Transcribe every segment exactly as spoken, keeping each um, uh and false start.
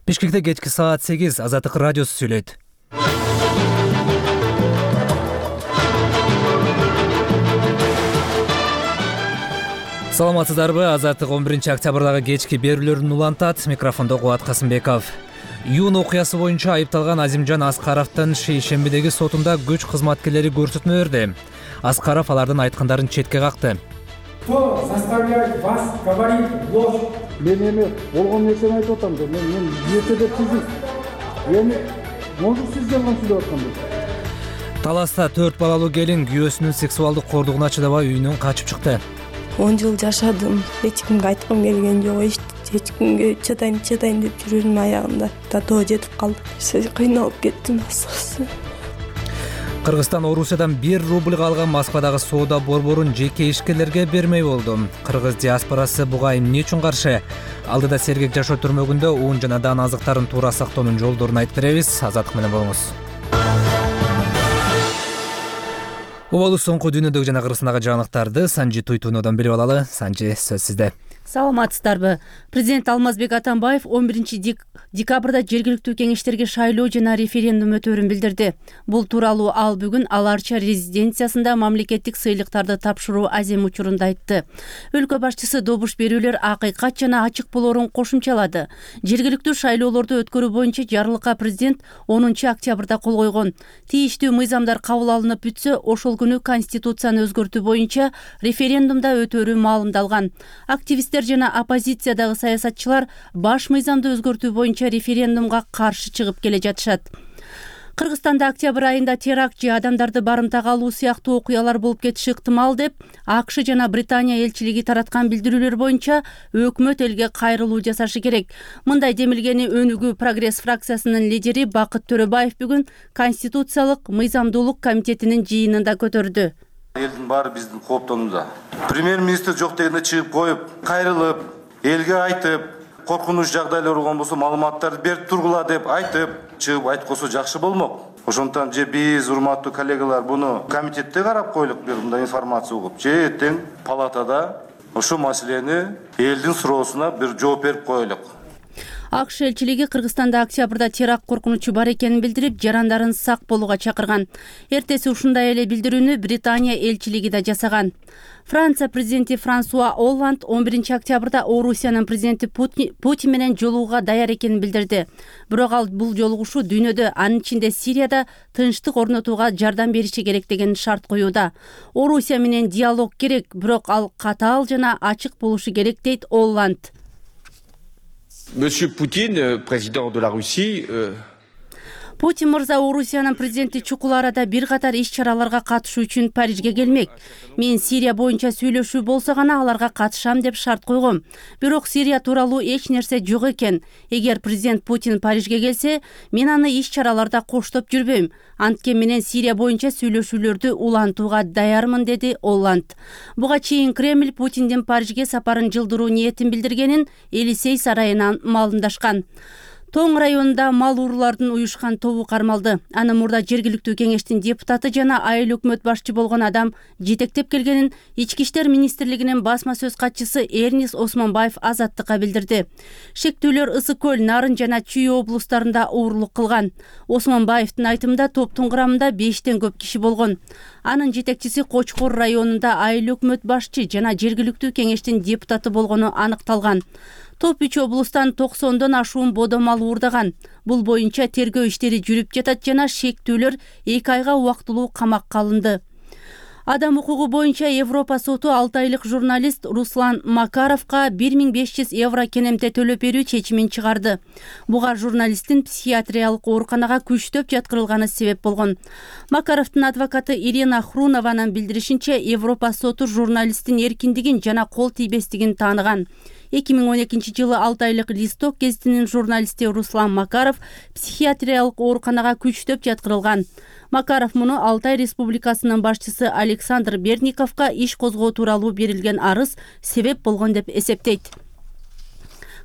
Бишкекте кечки саат сегиз Азаттык радиосу сүйлөйт. Саламатсыздарбы? Азаттык он биринчи октябрдагы кечки берүүлөрүн улантат. Микрофондо Кубат Касымбеков. Июнь окуясы боюнча айыпталган Азимжан Аскаровдун шейшембидеги сотунда күч кызматкерлери көрсөтмө берди. Аскаров алардын айткандарын четке какты. Кто заставляет вас говорить ложь? Мен эми болгон нерсени айтып атам да. Мен мен эрте деп сиз. Эми может сиз жалган сүйлөп аткандыр. Таласта төрт балалуу келин күйөөсүнүн сексуалдык кордугуна чыдабай үйүнөн качып чыкты. он жыл жашадым. Эч кимге айткым келген жок. Эч эч кимге чыдайм чыдайм деп жүрөрүм аягында. Татоо жетип калды. Кыйналып кеттим асасы. Кыргызстан Орусиядан бир рубль алган Москвадагы соода борборун жеке ишкерлерге бермей болду. Кыргыз диаспорасы буга эмне үчүн каршы? Алдыда сергек жашоо түрмөгүндө уун жана дан азыктарын туура сактоонун жолдорун айтып беребиз. Азаттык менен болуңуз. Убалуу соңку дүйнөдөгү жана Кыргызстандагы жаңылыктарды Санжи Туйтунодон билип алалы. Санжи, сөз сизде. Саламатсыздарбы? Президент Алмазбек Атамбаев он биринчи декабрда жергиликтүү кеңештерге шайлоо жана референдум өтөөрүн билдирди. Бул тууралуу ал бүгүн Аларча резиденциясында мамлекеттик сыйлыктарды тапшыруу азем учурунда айтты. Өлкө башчысы добуш берүүлөр акыйкат жана ачык болоорун кошумчалады. Жергиликтүү шайлоолорду өткөрүү боюнча жарлыкка президент онунчу октябрда кол койгон. Тийиштүү мыйзамдар кабыл алынып бүтсө, ошол күнү конституцияны өзгөртүү боюнча референдумда өтөөрү маалымдалган. Активисттер жана оппозициядагы саясатчылар баш мыйзамды өзгөртүү боюнча референдумга каршы чыгып келе жатышат. Кыргызстанда октябрь айында теракт же адамдарды барымтага алуу сыяктуу окуялар болуп кетиши ыктымал деп АКШ жана Британия элчилиги тараткан билдирүүлөр боюнча өкмөт элге кайрылуу жасашы керек. Мындай демилгени Өнүгүү прогресс фракциясынын лидери Бакыт Төрөбаев бүгүн Конституциялык мыйзамдуулук комитетинин жыйынында көтөрдү. Элдин баары биздин кооптонууда. Премьер-министр жок дегенде чыгып коюп, кайрылып, элге айтып, коркунуч жагдайлар болгон болсо маалыматтарды берип тургула деп айтып, чыгып айтып койсо жакшы болмок. Ошондон же биз, урматтуу коллегалар, буну комитетте карап койлук, мындай информация угуп, же эртең палатада ошол маселени элдин суроосуна бир жооп берип коелук. АКШ элчилиги Кыргызстанда октябрда теракт коркунучу бар экенин билдирип, жарандарын сак болууга чакырган. Эртеси ушундай эле билдирүүнү Британия элчилиги да жасаган. Франция президенти Франсуа Олланд он биринчи октябрда Орусиянын президенти Путин менен жолугууга даяр экенин билдирди. Бирок ал бул жолугушуу дүйнөдө, анын ичинде Сирияда тынчтык орнотууга жардам бериши керек деген шарт коюуда. Орусия менен диалог керек, бирок ал катаал жана ачык болушу керек, дейт Олланд. Monsieur Poutine, président de la Russie, euh... Путин мырза Орусиянын президенти чукул арада бир катар иш-чараларга катышуу үчүн Парижге келмек. Мен Сирия боюнча сүйлөшүү болсо гана аларга катышам деп шарт койгом. Бирок Сирия тууралуу эч нерсе жок экен. Эгер президент Путин Парижге келсе, мен аны иш-чараларда коштоп жүрбөйм. Анткени менен Сирия боюнча сүйлөшүүлөрдү улантууга даярмын, деди Олланд. Буга чейин Кремль Путиндин Парижге сапарын жылдыруу ниетин билдиргенин Елисей сарайынан маалымдашкан. Тоң районунда мал уруулардын уюшкан тобу кармалды. Аны мурда жергиликтүү кеңештин депутаты жана айыл өкмөт башчы болгон адам жетектеп келгенин Ички иштер министрлигинин басма сөз катчысы Эрнис Осмонбаев Азаттыкка билдирди. Шектүүлөр Ысык көл, Нарын жана Чүй облустарында уурулук кылган. Осмонбаевдин айтымында топтун курамында бештен көп киши болгон. Анын жетекчиси Кочкор районунда айыл өкмөт башчы жана жергиликтүү кеңештин депутаты болгону аныкталган. Топ үч облустан токсондон ашуун бодомал уурдаган. Бул боюнча тергөө иштери жүрүп жатат жана шектүүлөр эки айга убактылуу камакка алынды. Адам укугу боюнча Европа соту алты айлык журналист Руслан Макаровка бир миң беш жүз евро кенемте төлөп берүү чечимин чыгарды. Буга журналисттин психиатриялык ооруканага күчтөп жаткырылганы себеп болгон. Макаровдун адвокаты Ирина Хрунованын билдиришинче, Европа соту журналисттин эркиндигин жана кол тийбестигин тааныган. эки миң он экинчи жылы алты айлык Листок гезитинин журналисти Руслан Макаров психиатриялык ооруканага күчтөп жаткырылган. Макаров муну Алтай Республикасынын башчысы Александр Берниковка иш козгоо тууралуу берилген арыз себеп болгон деп эсептейт.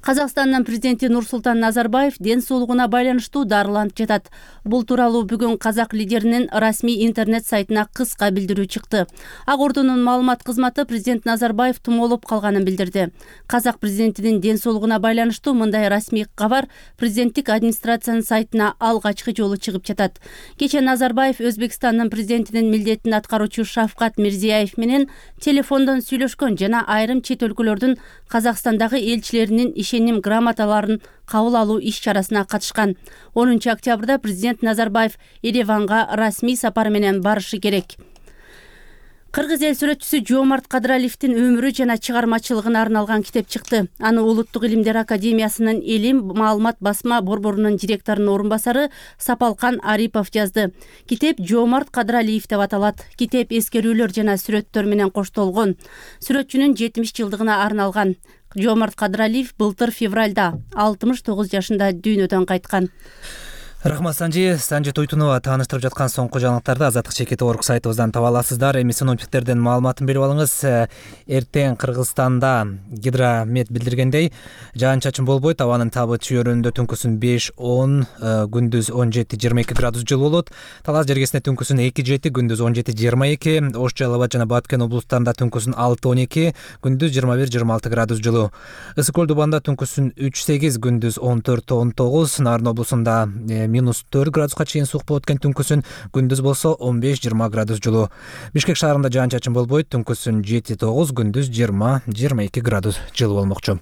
Казакстандын президенти Нурсултан Назарбаев ден соолугуна байланыштуу дарыланып жатат. Бул тууралуу бүгүн казак лидеринин расмий интернет сайтына кыска билдирүү чыкты. Ак Ордунун маалымат кызматы президент Назарбаев тумоолоп калганын билдирди. Казак президентинин ден соолугуна байланыштуу мындай расмий кабар президенттик администрациянын сайтына алгачкы жолу чыгып жатат. Кечээ Назарбаев Өзбекстандын президентинин милдетин аткаруучу Шавкат Мирзиёев менен телефондон сүйлөшкөн жана айрым чет өлкөлөрдүн Казакстандагы элчилеринин ишеним грамоталарын кабыл алуу иш-чарасына катышкан. онунчу октябрда президент Назарбаев Ереванга расмий сапар менен барышы керек. Кыргыз эл сүрөтчүсү Жомарт Кадыралиевдин өмүрү жана чыгармачылыгына арналган китеп чыкты. Аны Улуттук илимдер академиясынын Элим маалымат басма борборунун директорунун орун басары Сапалкан Арипов жазды. Китеп Жомарт Кадыралиев деп аталат. Китеп эскерүүлөр жана сүрөттөр менен коштолгон. Сүрөтчүнүн жетимиш жылдыгына арналган. Жомарт Кадыралиев былтыр февралда алтымыш тогуз жашында дүйнөдөн кайткан. Рахмат Санжи, Санжи Тойтунова тааныштырып жаткан соңку жаңылыктарды Азаттык чекити орг сайтыбыздан таба аласыздар. Эми синоптиктерден маалыматын берип алыңыз. Эртең Кыргызстанда Гидромет билдиргендей, жаан-чачын болбойт, абанын табы чөйрөндө түнкүсүн беш он, күндүз он жети жыйырма эки градус жылуу болот. Талас жергесинде түнкүсүн эки жети, күндүз он жети жыйырма эки, Ош, Жалал Абад жана Баткен облустарында түнкүсүн алты он эки, күндүз жыйырма бир жыйырма алты градус жылуу. Ысык Көл Дубанда түнкүсүн үч сегиз, күндүз он төрт он тогуз, Нарын облусунда минус төрт градуска чейин суык болот экен түнкүсүн, күндүз болсо он беш жыйырма градус жылуу. Бишкек шаарында жаан-чачын болбойт, түнкүсүн жети тогуз, күндүз жыйырма жыйырма эки градус жылуу болмокчу.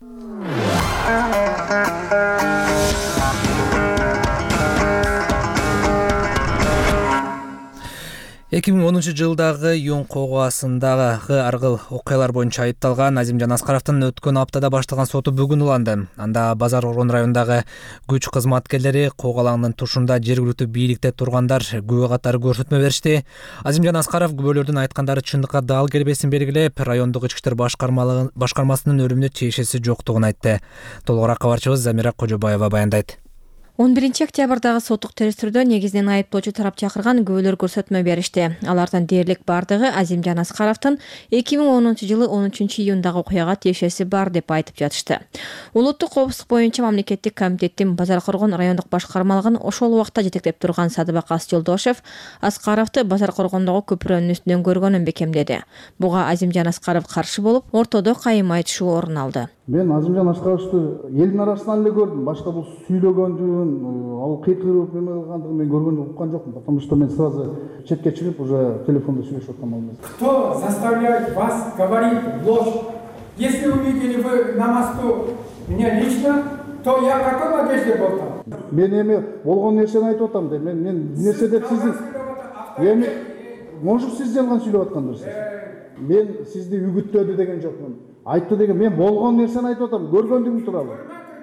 эки миң онунчу жылдагы Юн кооасындагы аргыл окуялар боюнча айыпталган Азимжан Аскаровдун өткөн аптада башталган соту бүгүн уланды. Анда Базар Коргон районундагы күч кызматкерлери Коогалаңдын тушунда жергиликтүү бийликте тургандар күбө катары көрсөтмө беришти. Азимжан Аскаров күбөлөрдүн айткандары чындыкка дал келбесин белгилеп, райондук ички иштер башкармасынын өрүмүнө тиешеси жоктугун айтты. Толугураак кабарчыбыз Замира Кожобаева баяндайт. он биринчи октябрдагы соттук териштирүүдө негизинен айыптоочу тарап чакырган күбөлөр көрсөтмө беришти. Алардын дээрлик бардыгы Азимжан Аскаровдун эки миң онунчу жылы он үчүнчү июндагы окуяга тиешеси бар деп айтып жатышты. Улуттук коопсуздук боюнча мамлекеттик комитеттин Базар Коргон райондук башкармалыгын ошол убакта жетектеп турган Садыбакас Жолдошев Аскаровду Базар Коргондогу көпүрөнүн үстүнөн көргөнүн бекемдеди. Буга Азимжан Аскаров каршы болуп, ортодо кайым айтышуу орун алды. Мен Азимжан Аскаровду элдин арасынан эле көрдүм. Башка бул сүйлөгөндүгүн, ал кыйкырып эме кылгандыгын мен көргөн уккан жокмун. Потому что мен сразу четке чыгып уже телефонда сүйлөшүп аткан болдум. Кто заставляет вас говорить ложь? Если увидели вы на мосту меня лично, то я в какой одежде был там? Мен эми болгон нерсени айтып атам да. Мен мен нерсе деп сиздин эми может сиз жалган сүйлөп аткандырсыз. Мен сизди үгүттөдү деген жокмун. Айтты деген мен болгон нерсени айтып атам, көргөндүгүм тууралуу.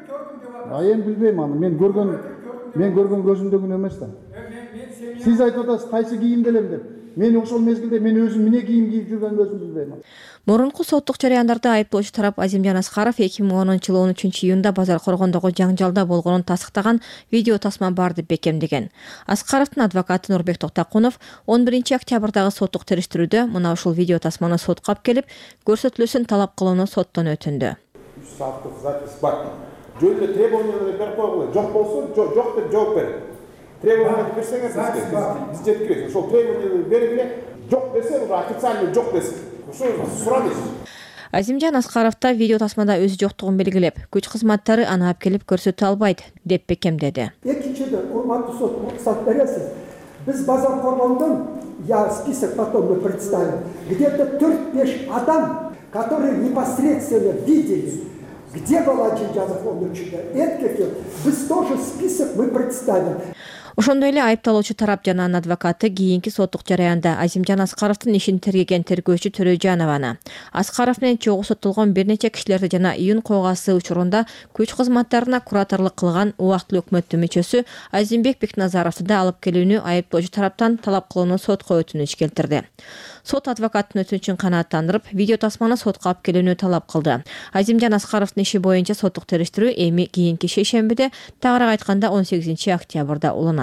А эми билбейм аны. Мен көргөн мен көргөн көзүмдөгүн эмес да. Сиз айтып атасыз кайсы кийимде элем деп. Мен ошол мезгилде мен өзүм эмне кийим кийип жүргөнүмдү өзүм билбейм. Мурунку соттук жарыяндарда айыптоочу тарап Азимжан Аскаров эки миң онунчу жылы он үчүнчү июнда Базар Коргондогу жаңжалда болгонун тасыктаган видео тасма бар деп бекемдеген. Аскаровдун адвокаты Нурбек Токтакунов он биринчи октябрдагы соттук териштирүүдө мына ушул видео тасманы сотко алып келип, көрсөтүлүүсүн талап кылууну соттон өтүндү. үч сааттык запись бар. Жөнүндө требованияларды берип койгула. Жок болсо, жок деп жооп бер. Требование берсеңер биз жеткиребиз. Ошол требованияларды бергиле. Жок десе, уже официально жок десе. Ошо сурабыз. Азимжан Аскаров да видео тасмада өзү жоктугун белгилеп, күч кызматтары аны алып келип көрсөтө албайт деп бекемдеди. Экинчиден, урматтуу сот, руксат бересиз. Биз Базар Коргондон, я список потом мы представим, где-то төрт-беш адам, которые непосредственно видели, где был Азимжанов он учитель. Это біз тоже список мы представим. Ошондой эле айыпталуучу тарап жана анын адвокаты кийинки соттук жараянда Азимжан Аскаровдун ишин тергеген тергөөчү Төрөжанованы, Аскаров менен чогуу соттолгон бир нече кишилерди жана Юн коогасы учурунда күч кызматтарына кураторлук кылган убактылуу өкмөттүн мүчөсү Азимбек Бекназаровду да алып келүүнү айыптоочу тараптан талап кылууну сотко өтүнүч келтирди. Сот адвокаттын өтүнүчүн канааттандырып, видео тасманы сотко алып келүүнү талап кылды. Азимжан Аскаровдун иши боюнча соттук териштирүү эми кийинки шейшембиде, тагыраак айтканда он сегизинчи октябрда уланат.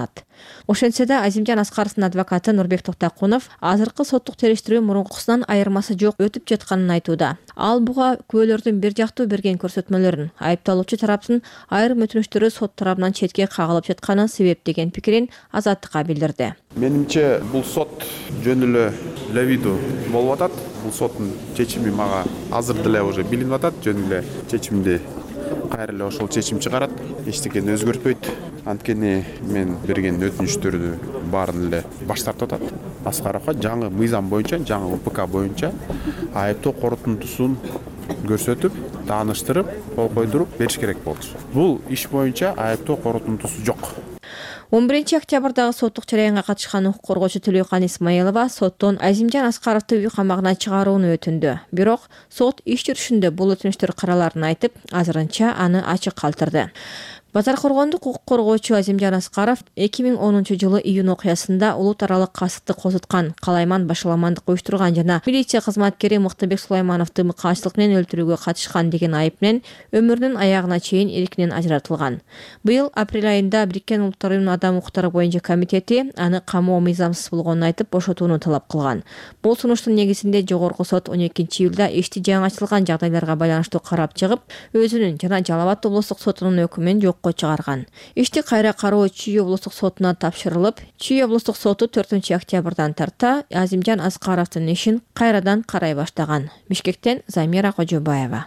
саналат. Ошентсе да Азимжан Аскаровдун адвокаты Нурбек Токтакунов азыркы соттук териштирүү мурункусунан айырмасы жок өтүп жатканын айтууда. Ал буга күбөлөрдүн бир жактуу берген көрсөтмөлөрүн, айыпталуучу тараптын айрым өтүнүчтөрү сот тарабынан четке кагылып жатканы себеп деген пикирин Азаттыкка билдирди. Менимче бул сот жөн эле левиду болуп атат. Бул соттун чечими мага азыр деле уже билинип атат. Жөн эле чечимди кайра эле ошол чечим чыгарат. Эчтекени өзгөртпөйт. Анткени мен берген өтүнүчтөрдү баарын эле баш тартып атат. Аскаровго жаңы мыйзам боюнча, жаңы УПК боюнча айыптоо корутундусун көрсөтүп, тааныштырып, кол койдуруп бериш керек болчу. Бул иш боюнча айыптоо корутундусу жок. он биринчи октябрдагы соттук жараянга катышкан укук коргоочу Төлөкан Исмаилова соттон Азимжан Аскаровду үй камагына чыгарууну өтүндү. Бирок сот иш жүрүшүндө бул өтүнүчтөр караларын айтып, азырынча аны ачык калтырды. Базар коргондук укук коргоочу Азимжан Аскаров эки миң онунчу жылы июнь окуясында улут аралык касыпты козуткан, калайман башаламандык уюштурган жана милиция кызматкери Мыктыбек Сулаймановду мыкаачтык менен өлтүрүүгө катышкан деген айып менен өмүрүнүн аягына чейин эркинен ажыратылган. Быйыл апрель айында Бириккен Улуттар Уюмунун адам укуктары боюнча комитети аны камоо мыйзамсыз болгонун айтып бошотууну талап кылган. Бул сунуштун негизинде жогорку сот он экинчи июлда ишти жаңычылган жагдайларга байланыштуу карап чыгып, өзүнүн жана Жалал Абад облустук сотунун өкүмүн жок чыгарган. Ишти кайра кароо Чүй облустук сотуна тапшырылып, Чүй облустук соту төртүнчү октябрдан тарта Азимжан Аскаровдун ишин кайрадан карай баштаган. Бишкектен Замира Кожобаева.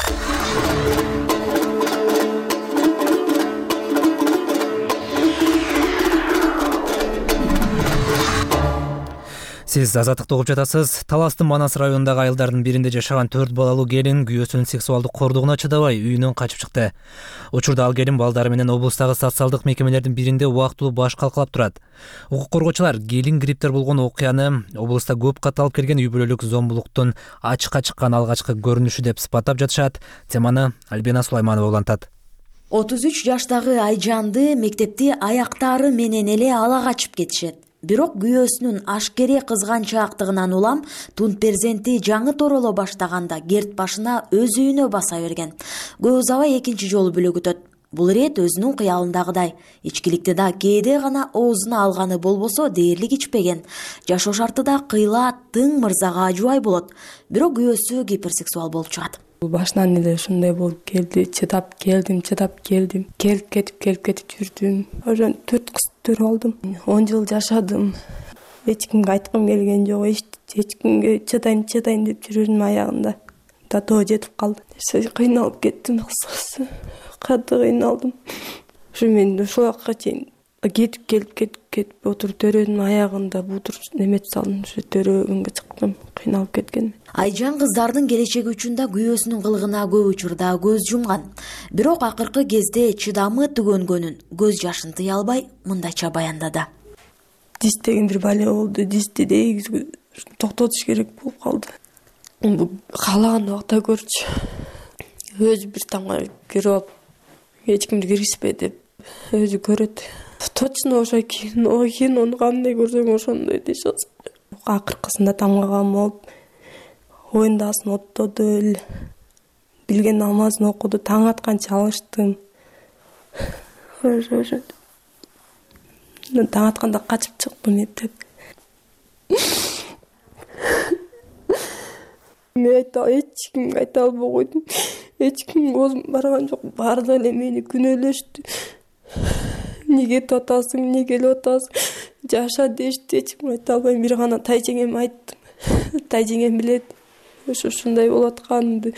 Сиз Азаттыкты угуп жатасыз. Таластын Манас районундагы айылдардын биринде жашаган төрт балалуу келин күйөөсүнүн сексуалдык кордугуна чыдабай үйүнөн качып чыкты. Учурда ал келин балдары менен облустагы социалдык мекемелердин биринде убактылуу баш калкалап турат. Укук коргоочулар келин гриптер болгон окуяны облуста көп катталып келген үй бүлөлүк зомбулуктун ачыкка чыккан алгачкы көрүнүшү деп сыпаттап жатышат. Теманы Альбина Сулайманова улантат. отуз үч жаштагы Айжанды мектепти аяктары менен эле ала качып кетишет. Бирок күйөөсүнүн ашкере кызганчаактыгынан улам тунт перзенти жаңы тороло баштаганда керт башына өз үйүнө баса берген. Көп узабай экинчи жолу бүлөк өтөт. Бул ирет өзүнүн кыялындагыдай. Ичкиликти да кээде гана оозуна алганы болбосо дээрлик ичпеген. Жашоо шарты да кыйла тың мырзага жубай болот. Бирок күйөөсү гиперсексуал болуп чыгат. Башынан эле ушундай болуп келди. Чыдап келдим, чыдап келдим. Келип кетип, келип кетип жүрдүм. Ошон төрт кыз төрүп алдым. он жыл жашадым. Эч кимге айткым келген жок. Эч кимге чыдайм, чыдайм деп жүрдүм аягында. Татоо жетип калды. Кыйналып кеттим, кыскасы. Катты кыйналдым. Ушу мен ушул акка чейин кетип келип кетип кетип отуруп төрөнүн аягында бутур неметип салдым. Ушу төрөгөнгө чыктым. Кыйналып кеткен. Айжан кыздардын келечеги үчүн да күйөөсүнүн кылыгына көп учурда көз жумган. Бирок акыркы кезде чыдамы түгөнгөнүн көз жашын тыя албай мындайча баяндады. Дис деген бир бале болду. Дисти дегиз токтотуш керек болуп калды. Каалаган убакта көрчү. Өзү бир тамга кирип алып, эч кимди киргизбе деп өзү көрөт. Точно ошо кино, кинону кандай көрсөң ошондой дешет. Акыркысында тамгаган болуп, оюндасын оттоду эле. Билген намазын окуду, таң атканча алыштым. Ошо. Таң атканда качып чыктым эптеп. Мен айта, эч кимге айта албай койдум. Эч кимге оозум барган жок. Баары эле мени күнөөлөштү. Неге татасың, неге эле атасың? Жаша дешти, эч кимге айта албайм. Бир гана тайжеңеме айттым. Тайжеңем билет. Ошо ушундай болуп атканымды.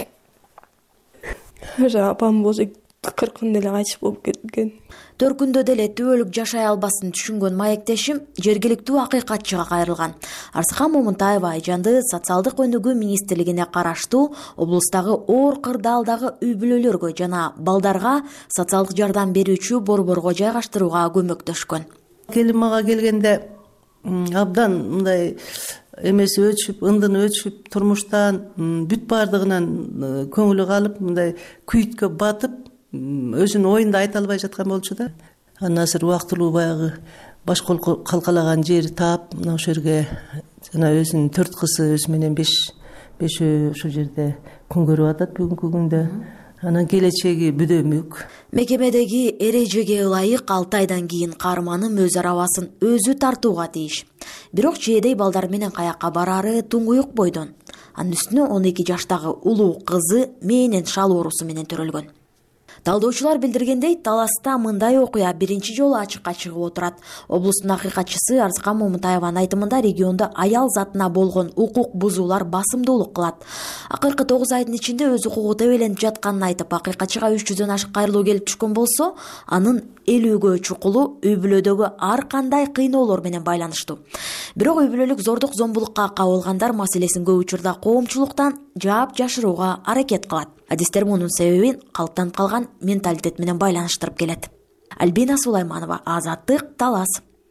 Ошо апам болсо кыркын эле кайтыш болуп кеткен. Төркүндө деле түбөлүк жашай албасын түшүнгөн маектешим жергиликтүү акыйкатчыга кайрылган. Арсыкан Момунтаева Айжанды социалдык өнүгүү министрлигине караштуу облустагы оор кырдаалдагы үй бүлөлөргө жана балдарга социалдык жардам берүүчү борборго жайгаштырууга көмөктөшкөн. Келин мага келгенде абдан мындай эмеси өчүп, ындыны өчүп, турмуштан бүт баардыгынан көңүлү калып, мындай күйүткө батып, өзүнүн оюнда айта албай жаткан болчу да. Андан азыр убактылуу баягы баш кол калкалаган жери таап, мына ошол жерге жана өзүнүн төрт кызы өзү менен беш бешөө ошол жерде күн көрүп атат бүгүнкү күндө. анан келечеги бүдөмүк. Мекемедеги эрежеге ылайык алты айдан кийин каарманым өз арабасын өзү тартууга тийиш. Бирок чээдей балдар менен каяка барары туңгуюк бойдон. Анын үстүнө он эки жаштагы улуу кызы мээнен шал оорусу менен төрөлгөн. Талдоочулар билдиргендей, Таласта мындай окуя биринчи жолу ачыкка чыгып отурат. Облустун акыйкатчысы Арзыкан Момунтаеванын айтымында региондо аял затына болгон укук бузуулар басымдуулук кылат. Акыркы тогуз айдын ичинде өз укугу тебеленип жатканын айтып, акыйкатчыга үч жүздөн ашык кайрылуу келип түшкөн болсо, анын элүүгө чукулу үй бүлөдөгү ар кандай кыйноолор менен байланыштуу. Бирок үй бүлөлүк зордук зомбулукка кабылгандар маселесин көп учурда коомчулуктан жаап жашырууга аракет кылат. Адистер мунун себебин калыптанып калган менталитет менен байланыштырып келет. Альбина Сулайманова, Азаттык, Талас.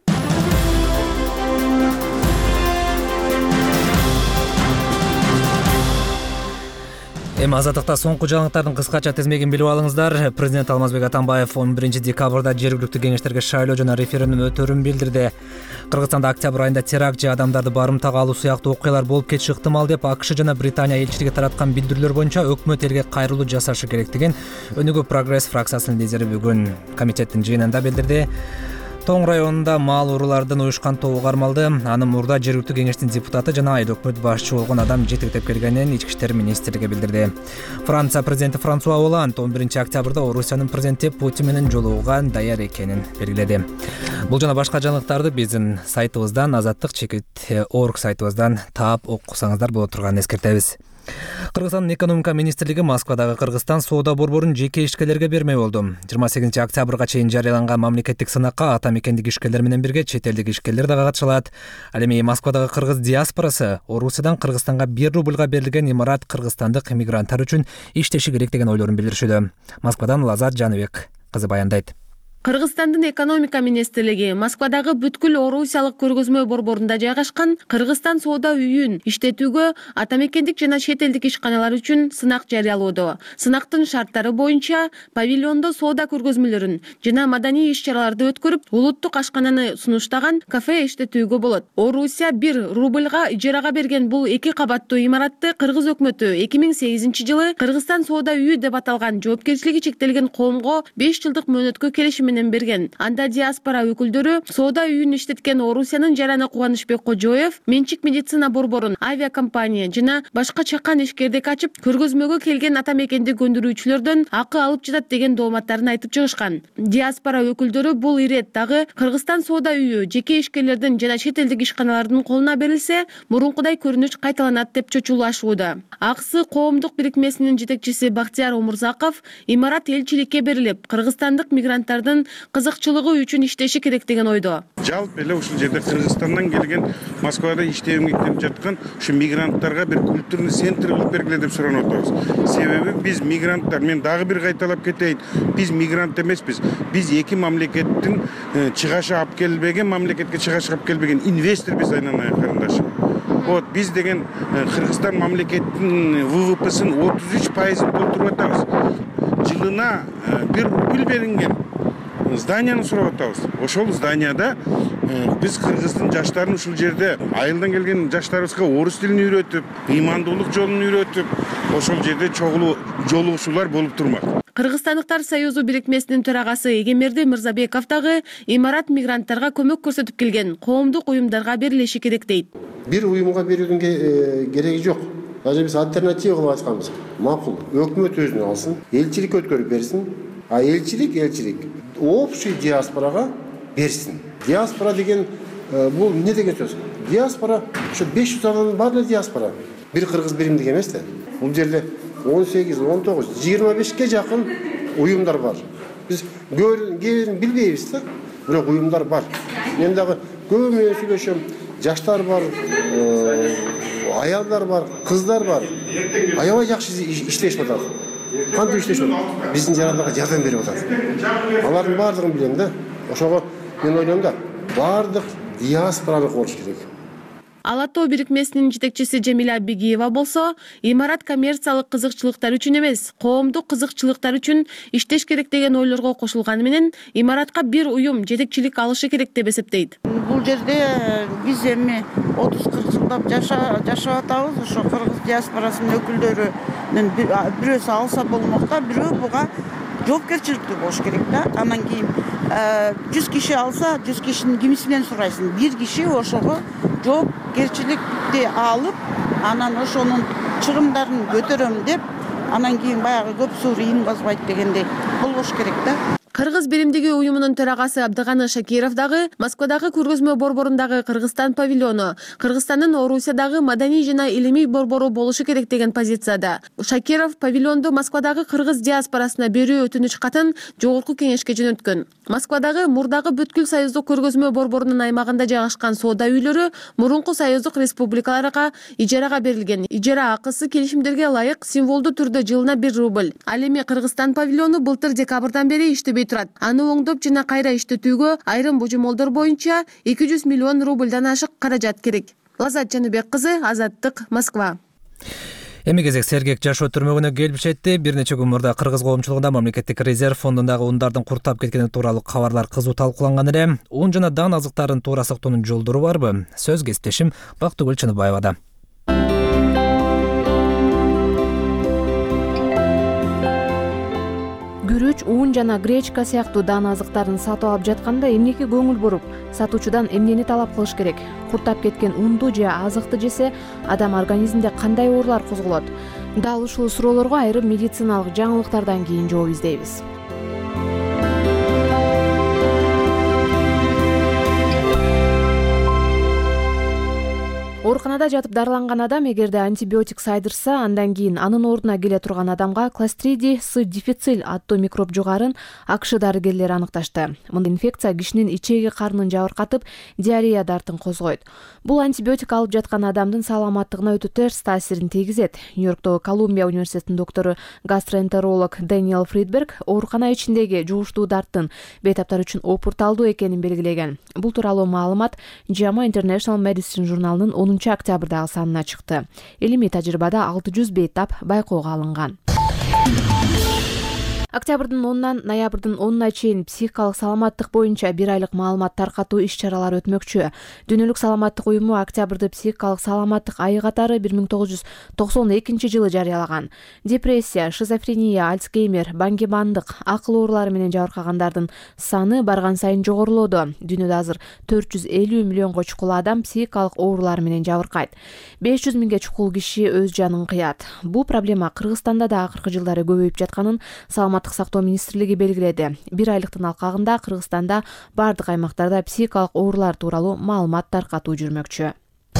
Эми Азаттыкта соңку жаңылыктардын кыскача тизмегин билип алыңыздар. Президент Алмазбек Атамбаев он биринчи декабрда жергиликтүү кеңештерге шайлоо жана референдум өтөрүн билдирди. Кыргызстанда октябрь айында теракт же адамдарды барымтага алуу сыяктуу окуялар болуп кетиши ыктымал деп АКШ жана Британия элчилиги тараткан билдирүүлөр боюнча өкмөт элге кайрылуу жасашы керектигин Өнүгүү Прогресс фракциясынын лидери бүгүн комитеттин жыйынында билдирди. Тоң районунда мал уруулардын уюшкан тобу кармалды. Анын мурда жергиликтүү кеңештин депутаты жана айыл өкмөт башчы болгон адам жетектеп келгенин Ички иштер министрлиги билдирди. Франция президенти Франсуа Оланд он биринчи октябрда Орусиянын президенти Путин менен жолугууга даяр экенин белгиледи. Бул жана башка жаңылыктарды биздин сайтыбыздан, азаттык чекит точка орг сайтыбыздан таап окусаңыздар боло турганын эскертебиз. Кыргызстандын экономика министрлиги Москвадагы Кыргызстан соода борборун жеке ишкерлерге бермей болду. жыйырма сегизинчи октябрга чейин жарыяланган мамлекеттик сынакка ата мекендик ишкерлер менен бирге чет элдик ишкерлер да катышылат. Ал эми Москвадагы кыргыз диаспорасы Орусиядан Кыргызстанга бир рубльга берилген имарат кыргызстандык иммигранттар үчүн иштеши керек деген ойлорун билдиришүүдө. Москвадан Лазат Жаныбек кызы баяндайт. Кыргызстандын экономика министрлиги Москвадагы бүткүл Орусиялык көргөзмө борборунда жайгашкан Кыргызстан соода үйүн иштетүүгө ата мекендик жана чет элдик ишканалар үчүн сынак жарыялоодо. Сынактын шарттары боюнча павильондо соода көргөзмөлөрүн жана маданий иш-чараларды өткөрүп, улуттук ашкананы сунуштаган кафе иштетүүгө болот. Орусия бир рубльга ижарага берген бул эки кабаттуу имаратты кыргыз өкмөтү эки миң сегизинчи жылы Кыргызстан соода үйү деп аталган жоопкерчилиги чектелген коомго беш жылдык мөөнөткө келишим берген. Анда диаспора өкүлдөрү соода үйүн иштеткен Орусиянын жараны Кубанычбек Кожоев менчик медицина борборун, авиакомпания жана башка чакан ишкердик ачып, көргөзмөгө келген ата мекендик өндүрүүчүлөрдөн акы алып жатат деген дооматтарын айтып чыгышкан. Диаспора өкүлдөрү бул ирет дагы Кыргызстан соода үйү жеке ишкерлердин жана чет элдик ишканалардын колуна берилсе, мурункудай көрүнүш кайталанат деп чочулашууда. Аксы коомдук бирикмесинин жетекчиси Бактияр Омурзаков имарат элчиликке берилип, кыргызстандык мигранттардын кызыкчылыгы үчүн иштеши керек деген ойдо. Жалпы эле ушул жерде Кыргызстандан келген Москвада иштеп жаткан ушу мигранттарга бир культурный центр кылып бергиле деп суранып атабыз. Себеби биз мигранттар, мен дагы бир кайталап кетейин, биз мигрант эмеспиз. Биз эки мамлекеттин чыгашы алып келбеген, мамлекетке чыгашы алып келбеген инвестор биз айнан аяк карындашым. Вот биз деген Кыргызстан мамлекеттин вэ вэ пэсин отуз үч пайызын толтуруп атабыз. Жылына бир рубль берилген зданияны сурап атабыз. Ошол зданияда биз кыргыздын жаштарын ушул жерде айылдан келген жаштарыбызга орус тилин үйрөтүп, ыймандуулук жолун үйрөтүп, ошол жерде чогулуу жолугушуулар болуп турмак. Кыргызстандыктар союзу бирикмесинин төрагасы Эгемерди Мырзабеков дагы имарат мигранттарга көмөк көрсөтүп келген коомдук уюмдарга берилиши керек дейт. Бир уюмга берүүнүн кереги жок. Даже биз альтернатива кылып айтканбыз. Макул, өкмөт өзүнө алсын, элчилик өткөрүп берсин. А элчилик, элчилик общий диаспорага берсин. Диаспора деген бул эмне деген сөз? Диаспора ошо беш жүз адамдын баары диаспора. Бир кыргыз биримдик эмес да. Бул жерде он сегиз, он тогуз, жыйырма бешке жакын уюмдар бар. Биз көбүн билбейбиз да. Бирок уюмдар бар. Мен дагы көп менен сүйлөшөм. Жаштар бар, аялдар бар, кыздар бар. Аябай жакшы иштешип атат. Кантип иштешип атат? Биздин жарандарга жардам берип атат. Алардын баардыгын билем да. Ошого мен ойлойм да, баардык диаспораны коруш керек. Ала Тоо бирикмесинин жетекчиси Жемила Бигиева болсо, имарат коммерциялык кызыкчылыктар үчүн эмес, коомдук кызыкчылыктар үчүн иштеш керек деген ойлорго кошулганы менен имаратка бир уюм жетекчилик алышы керек деп эсептейт. Бул жерде биз эми отуз кырк жылдап жашап атабыз. Ошо кыргыз диаспорасынын өкүлдөрүнүн бирөөсү алса болмок да, бирөө буга жоопкерчиликтүү болуш керек да. Анан кийин жүз киши алса, жүз кишинин кимисинен сурайсың. Бир киши ошого жоопкерчиликти алып, анан ошонун чыгымдарын көтөрөм деп, анан кийин баягы көп суу ийин басбайт дегендей болбош керек да. Кыргыз биримдиги уюмунун төрагасы Абдыганы Шакиров дагы Москвадагы көргөзмө борборундагы Кыргызстан павильону Кыргызстандын Орусиядагы маданий жана илимий борбору болушу керек деген позицияда. Шакиров павильонду Москвадагы кыргыз диаспорасына берүү өтүнүч катын жогорку кеңешке жөнөткөн. Москвадагы мурдагы бүткүл союздук көргөзмө борборунун аймагында жайгашкан соода үйлөрү мурунку союздук республикаларга ижарага берилген. Ижара акысы келишимдерге ылайык символдуу түрдө жылына бир рубль. Ал эми Кыргызстан павильону былтыр декабрдан бери иштебей турат. Аны оңдоп жана кайра иштетүүгө айрым божомолдор боюнча эки жүз миллион рубльдан ашык каражат керек. Лазат Жаныбек кызы, Азаттык, Москва. Эми кезек сергек жашоо түрмөгүнө келип жетти. Бир нече күн мурда кыргыз коомчулугунда мамлекеттик резерв фондундагы ундардын куртап кеткени тууралуу кабарлар кызуу талкууланган эле. Un жана дан азыктарын туура сактоонун жолдору барбы? Сөз кесиптешим Бактыгүл Чыныбаевада. Күрүч, un жана гречка сыяктуу дан азыктарын сатып алып жатканда эмнеге көңүл буруп, сатуучудан эмнени талап кылыш керек? Куртап кеткен унду же азыкты жесе, адам организминде кандай оорулар козголот? Дал ушул суроолорго айрым медициналык жаңылыктардан кийин жооп издейбиз. Ооруканада жатып дарыланган адам эгерде антибиотик сайдырса, андан кийин анын ордуна келе турган адамга Clostridium С. difficile аттуу микроб жугарын АКШ дарыгерлери аныкташты. Мындай инфекция кишинин ичеги карнын жабыркатып, диарея дартын козгойт. Бул антибиотик алып жаткан адамдын саламаттыгына өтө терс таасирин тийгизет. Нью-Йорктогу Колумбия университетинин доктору гастроэнтеролог Дэниел Фридберг оорукана ичиндеги жугуштуу дарттын бейтаптар үчүн опурталдуу экенин белгилеген. Бул тууралуу маалымат JAMA International Medicine журналынын онунчу октябрдагы санына чыкты. Илимий тажрыйбада алты жүз бейтап байкоого алынган. Октябрдын онунан ноябрдын онуна чейин психикалык саламаттык боюнча бир айлык маалымат таркатуу иш-чаралары өтмөкчү. Дүйнөлүк саламаттык уюму октябрды психикалык саламаттык айы катары бир миң тогуз жүз токсон экинчи жылы жарыялаган. Депрессия, шизофрения, альцгеймер, баңгимандык, акыл оорулары менен жабыркагандардын саны барган сайын жогорулоодо. Дүйнөдө азыр төрт жүз элүү миллионго чукул адам психикалык оорулар менен жабыркайт. беш жүз миңге чукул киши өз жанын кыят. Бул проблема Кыргызстанда да акыркы жылдары көбөйүп жатканын саламаттык сактоо министрлиги белгиледи. Бир айлыктын алкагында Кыргызстанда бардык аймактарда психикалык оорулар тууралуу маалымат таркатуу жүрмөкчү.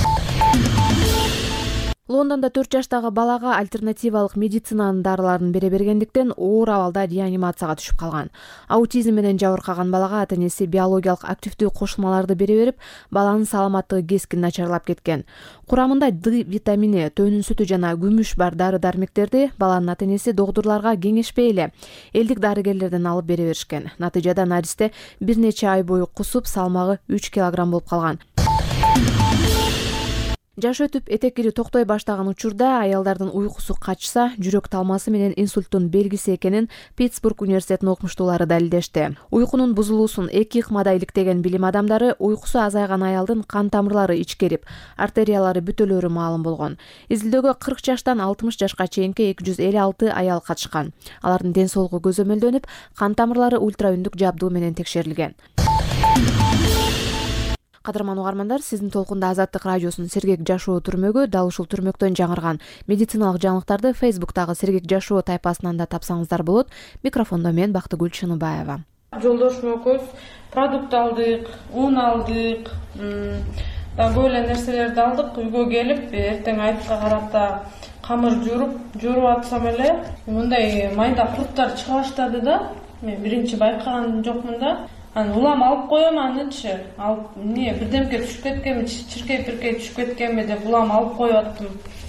Лондонда төрт жаштагы балага альтернативалык медицинанын дарыларын бере бергендиктен оор абалда реанимацияга түшүп калган. Аутизм менен жабыркаган балага ата-энеси биологиялык активдүү кошулмаларды бере берип, баланын саламаттыгы кескин начарлап кеткен. Курамында Д витамини, төөнүн сүтү жана күмүш бар дары-дармектерди баланын ата-энеси докторлорго кеңешпей эле элдик дарыгерлерден алып бере беришкен. Натыйжада наристе бир нече ай бою кусуп, салмагы үч килограмм болуп калган. Жаш өтүп этекири токтой баштаган учурда аялдардын уйкусу качса, жүрөк талмасы менен инсульттун белгиси экенин Питтсбург университетинин окумуштуулары далилдешти. Уйкунун бузулуусун эки ыкмада иликтеген билим адамдары уйкусу азайган аялдын кан тамырлары ичкерип, артериялары бүтөлөрү маалым болгон. Изилдөөгө кырк жаштан алтымыш жашка чейинки эки жүз элүү алты аял катышкан. Алардын ден соолугу көзөмөлдөнүп, кан тамырлары ультраүндүк жабдуу менен текшерилген. Кадырман угармандар, сиздин толкунда Азаттык радиосунун сергек жашоо түрмөгү, дал ушул түрмөктөн жаңырган медициналык жаңылыктарды Facebooktагы сергек жашоо тайпасынан да тапсаңыздар болот. Микрофондо мен Бактыгүл Чыныбаева. Жолдошум экөөбүз продукт алдык, un алдык, көп эле нерселерди алдык. Үйгө келип, эртең айтка карата камыр жууруп, жууруп атсам эле мындай майда курттар чыга баштады да. Мен биринчи байкаган жокмун да. Аны улам алып коем, анычы алып эмне бирдемке түшүп кеткенби, чиркей-пиркей түшүп кеткенби деп улам алып коюп аттым.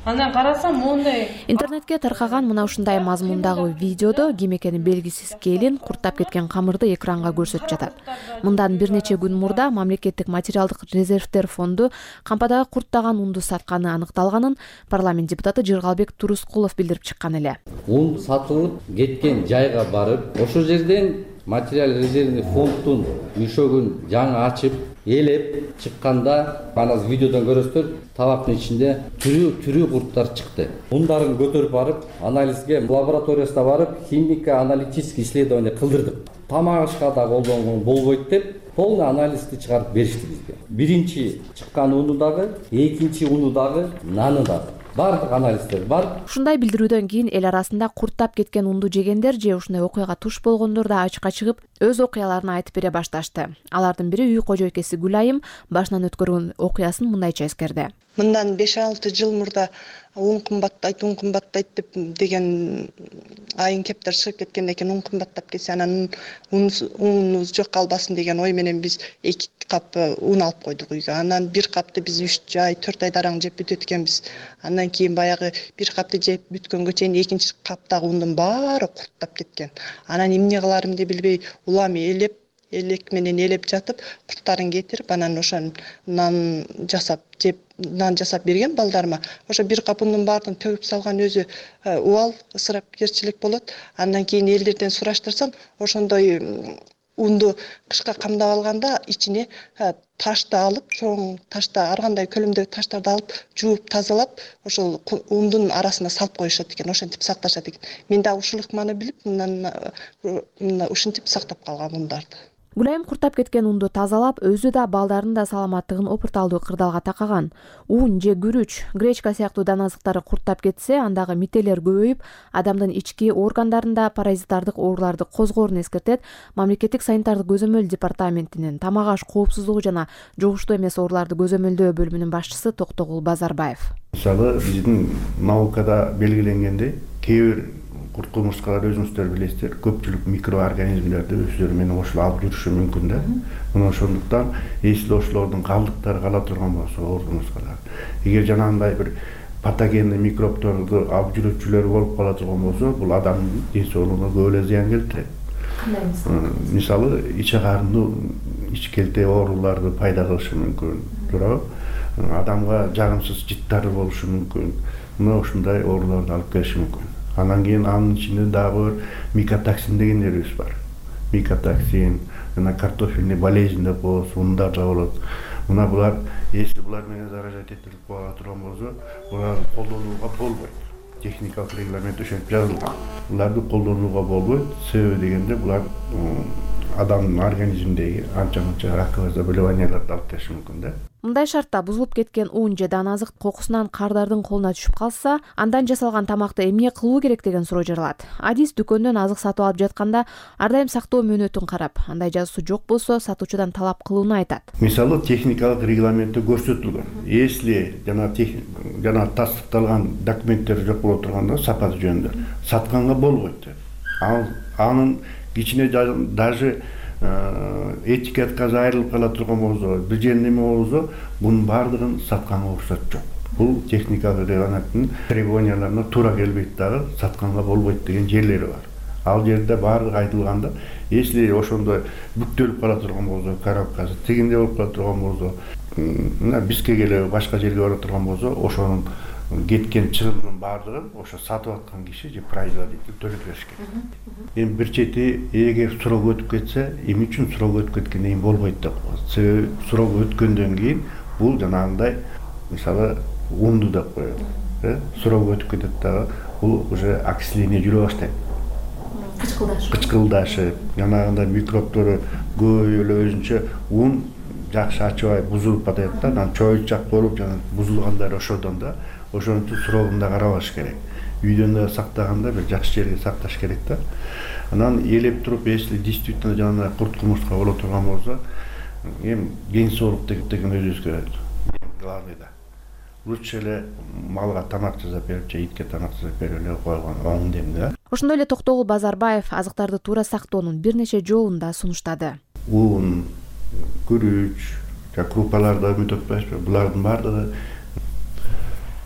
Анан карасам моундай. Интернетке таркаган мына ушундай мазмундагы видеодо ким экени белгисиз келин курттап кеткен камырды экранга көрсөтүп жатат. Мындан бир нече күн мурда мамлекеттик материалдык резервдер фонду кампадагы курттаган унду сатканы аныкталганын парламент депутаты Жыргалбек Турускулов билдирип чыккан эле. Ун сатылып кеткен жайга барып, ошол жерден материал резервный фондтун үйшөгүн жаңы ачып, элеп чыкканда, анан видеодон көрөсүздөр, табактын ичинде түрү-түрү курттар чыкты. Ундарын көтөрүп барып, анализге лабораториясына барып, химика аналитический исследование кылдырдык. Тамак ашка да колдонгон болбойт деп, полный анализди чыгарып беришти бизге. Биринчи чыккан уну дагы, экинчи уну дагы, наны дагы. Бардык анализдер бар. Ушундай билдирүүдөн кийин эл арасында курттап кеткен унду жегендер же ушундай окуяга туш болгондор да ачыкка чыгып, өз окуяларын айтып бере башташты. Алардын бири үй кожойкеси Гүлайым башынан өткөргөн окуясын мындайча эскерди. Мындан беш алты жыл мурда ун кымбаттайт, ун кымбаттайт деп деген айын кептер чыгып кеткенден кийин ун кымбаттап кетсе, анан унубуз жок калбасын деген ой менен биз эки кап ун алып койдук үйгө. Анан бир капты биз үч ай, төрт ай дараң жеп бүтөт экенбиз. Андан кийин баягы бир капты жеп бүткөнгө чейин экинчи каптагы ундун баары курттап кеткен. Анан эмне кыларымды билбей улам элеп, элек менен элеп жатып, курттарын кетирип, анан ошон нан жасап жеп, нан жасап берген балдарыма. Ошо бир кап ундун баарын төгүп салган өзү убал ысырапкерчилик болот. Андан кийин элдерден сураштырсам, ошондой унду кышка камдап алганда ичине ташты алып, чоң ташты, ар кандай көлөмдөгү таштарды алып, жууп тазалап, ошол ундун арасына салып коюшат экен, ошентип сакташат экен. Мен да ушул ыкманы билип, мындан ушинтип сактап калгам ундарды. Гүлайым курттап кеткен унду тазалап, өзү да балдарын да саламаттыгын опурталдуу кырдаалга такаган. Ун же күрүч, гречка сыяктуу дан азыктары курттап кетсе, андагы мителер көбөйүп, адамдын ички органдарында паразиттардык ооруларды козгоорун эскертет мамлекеттик санитардык көзөмөл департаментинин тамак аш коопсуздугу жана жугуштуу эмес ооруларды көзөмөлдөө бөлүмүнүн башчысы Токтогул Базарбаев. Мисалы, биздин наукада белгиленгендей, кээ бир курт кумурскалар өзүңүздөр билесиздер, көпчүлүк микроорганизмдерди өздөрү менен кошуп алып жүрүшү мүмкүн да. Мына ошондуктан эсил ошолордун калдыктары кала турган болсо курт кумурскалар, эгер жанагындай бир патогенный микробторду алып жүрүүчүлөр болуп кала турган болсо, бул адамдын ден соолугуна көп эле зыян келтирет. Мисалы, ич карындуу ичкелте ооруларды пайда кылышы мүмкүн, туурабы? Адамга жагымсыз жыттары болушу мүмкүн. Мына ушундай ооруларды алып келиши мүмкүн. Анан кийин анын ичинде дагы микотоксин дегендерибиз бар. Микотоксин, жана картофельный болезнь деп коебуз, ундар да болот. Мына булар, если булар менен заражать этилип кала турган болсо, булар колдонууга болбойт. Техникалык регламент ошентип жазылган. Буларды колдонууга болбойт. Себеби дегенде булар адамдын организминдеги анча-мынча раковый заболеванияларды алып келиши мүмкүн да. Мындай шартта бузулуп кеткен ун же дан азык кокусунан кардардын колуна түшүп калса, андан жасалган тамакты эмне кылуу керек деген суроо жаралат. Адис дүкөндөн азык сатып алып жатканда ар дайым сактоо мөөнөтүн карап, андай жазуусу жок болсо сатуучудан талап кылууну айтат. Мисалы, техникалык регламентте көрсөтүлгөн. Если жана жана тастыкталган документтер жок боло турганда сапаты жөнүндө сатканга болбойт. Ал анын ичине даже этикеткасы айрылып кала турган болсо, бир жер неме болсо, бунун баардыгын сатканга уруксат жок. Бул техникалык регламенттин требованияларына туура келбейт дагы, сатканга болбойт деген жерлери бар. Ал жерде баардыгы айтылганда, если ошондой бүктөлүп кала турган болсо, коробкасы тигинде болуп кала турган болсо, мына бизге келип башка жерге бара турган болсо, ошонун кеткен чыгымдын баардыгын ошо сатып аткан киши же производитель төлөп бериш керек. Эми бир чети, эгер срок өтүп кетсе, эмне үчүн срок өтүп кеткенден кийин болбойт деп коет. Себеби срок өткөндөн кийин бул жанагындай, мисалы, унду деп коет. Э, срок өтүп кетет дагы, бул уже окисление жүрө баштайт. Кычкылдашып. Кычкылдашып, жанагындай микробтору көбөйүп эле өзүнчө ун жакшы ачыбай бузулуп атат да, анан чоюлчак болуп жана бузулгандар ошодон да. Ошонун срогунда карабаш керек. Үйдөн да сактаганда бир жакшы жерге сакташ керек да. Анан элеп туруп, если действительно жана курт кумурска боло турган болсо, эми кен соолук деген өзү өзгөрөт. Главный да. Лучше эле малга тамак жасап берип, же итке тамак жасап берип эле койгон оң дем да. Ошондой эле Токтогул Базарбаев азыктарды туура сактоонун бир нече жолун да сунуштады. Un, күрүч, крупаларда үмүт өтпөйбүз, булардын баардыгы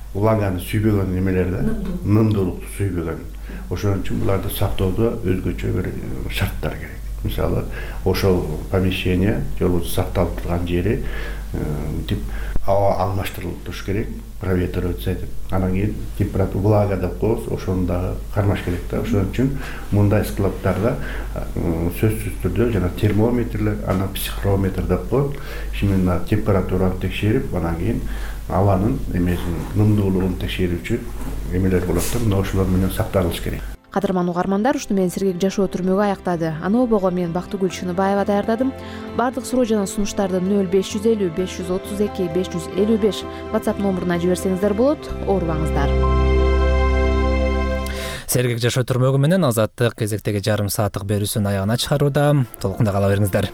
влаганы сүйбөгөн немелер да, нымдуулукту сүйбөгөн. Ошон үчүн буларды сактоодо өзгөчө бир шарттар керек. Мисалы, ошол помещение, же болбосо сакталып турган жери тип аба алмаштырылып туруш керек, проветриваться этип. Анан кийин температура влага деп коебуз, ошону дагы кармаш керек да. Ошон үчүн мындай складтарда сөзсүз түрдө жана термометрлер, анан психрометр деп коет. Именно температураны текшерип, анан кийин абанын эмесин нымдуулугун текшерүүчү эмелер болот да. Мына ошолор менен сакталыш керек. Кадырман угармандар, ушуну менен сергек жашоо түрмөгү аяктады. Аны обого мен Бактыгүл Чыныбаева даярдадым. Бардык суроо жана сунуштарды нөл беш жүз элүү беш жүз отуз эки беш жүз элүү беш WhatsApp номуруна жиберсеңиздер болот. Оорубаңыздар. Сергек жашоо түрмөгү менен Азаттык кезектеги жарым сааттык берүүсүн аягына чыгарууда. Толкунда кала бериңиздер.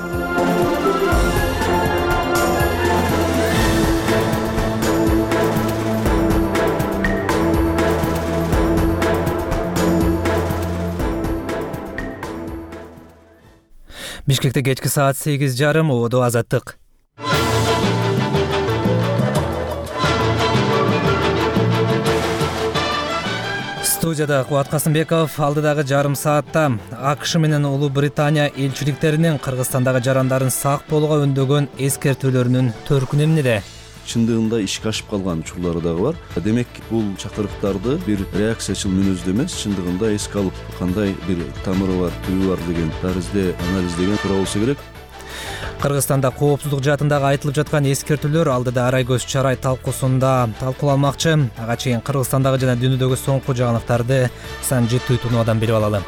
Бишкекте кечки саат сегиз жарым, ободо Азаттык. Студияда Кубат Касымбеков. Алдыдагы жарым саатта АКШ менен Улуу Британия элчиликтеринин Кыргызстандагы жарандарын сак болууга үндөгөн эскертүүлөрүнүн төркүнү эмнеде? Чындыгында ишке ашып калган учурлары дагы бар. Демек, бул чакырыктарды бир реакциячыл мүнөздө эмес, чындыгында эске алып, кандай бир тамыры бар, түбү бар деген таризде анализдеген туура болсо керек. Кыргызстанда коопсуздук жаатындагы айтылып жаткан эскертүүлөр алдыда Арайгөз Чарай талкуусунда талкууланмакчы. Ага чейин Кыргызстандагы жана дүйнөдөгү соңку жаңылыктарды Санжит Туйтуновадан билип алалы.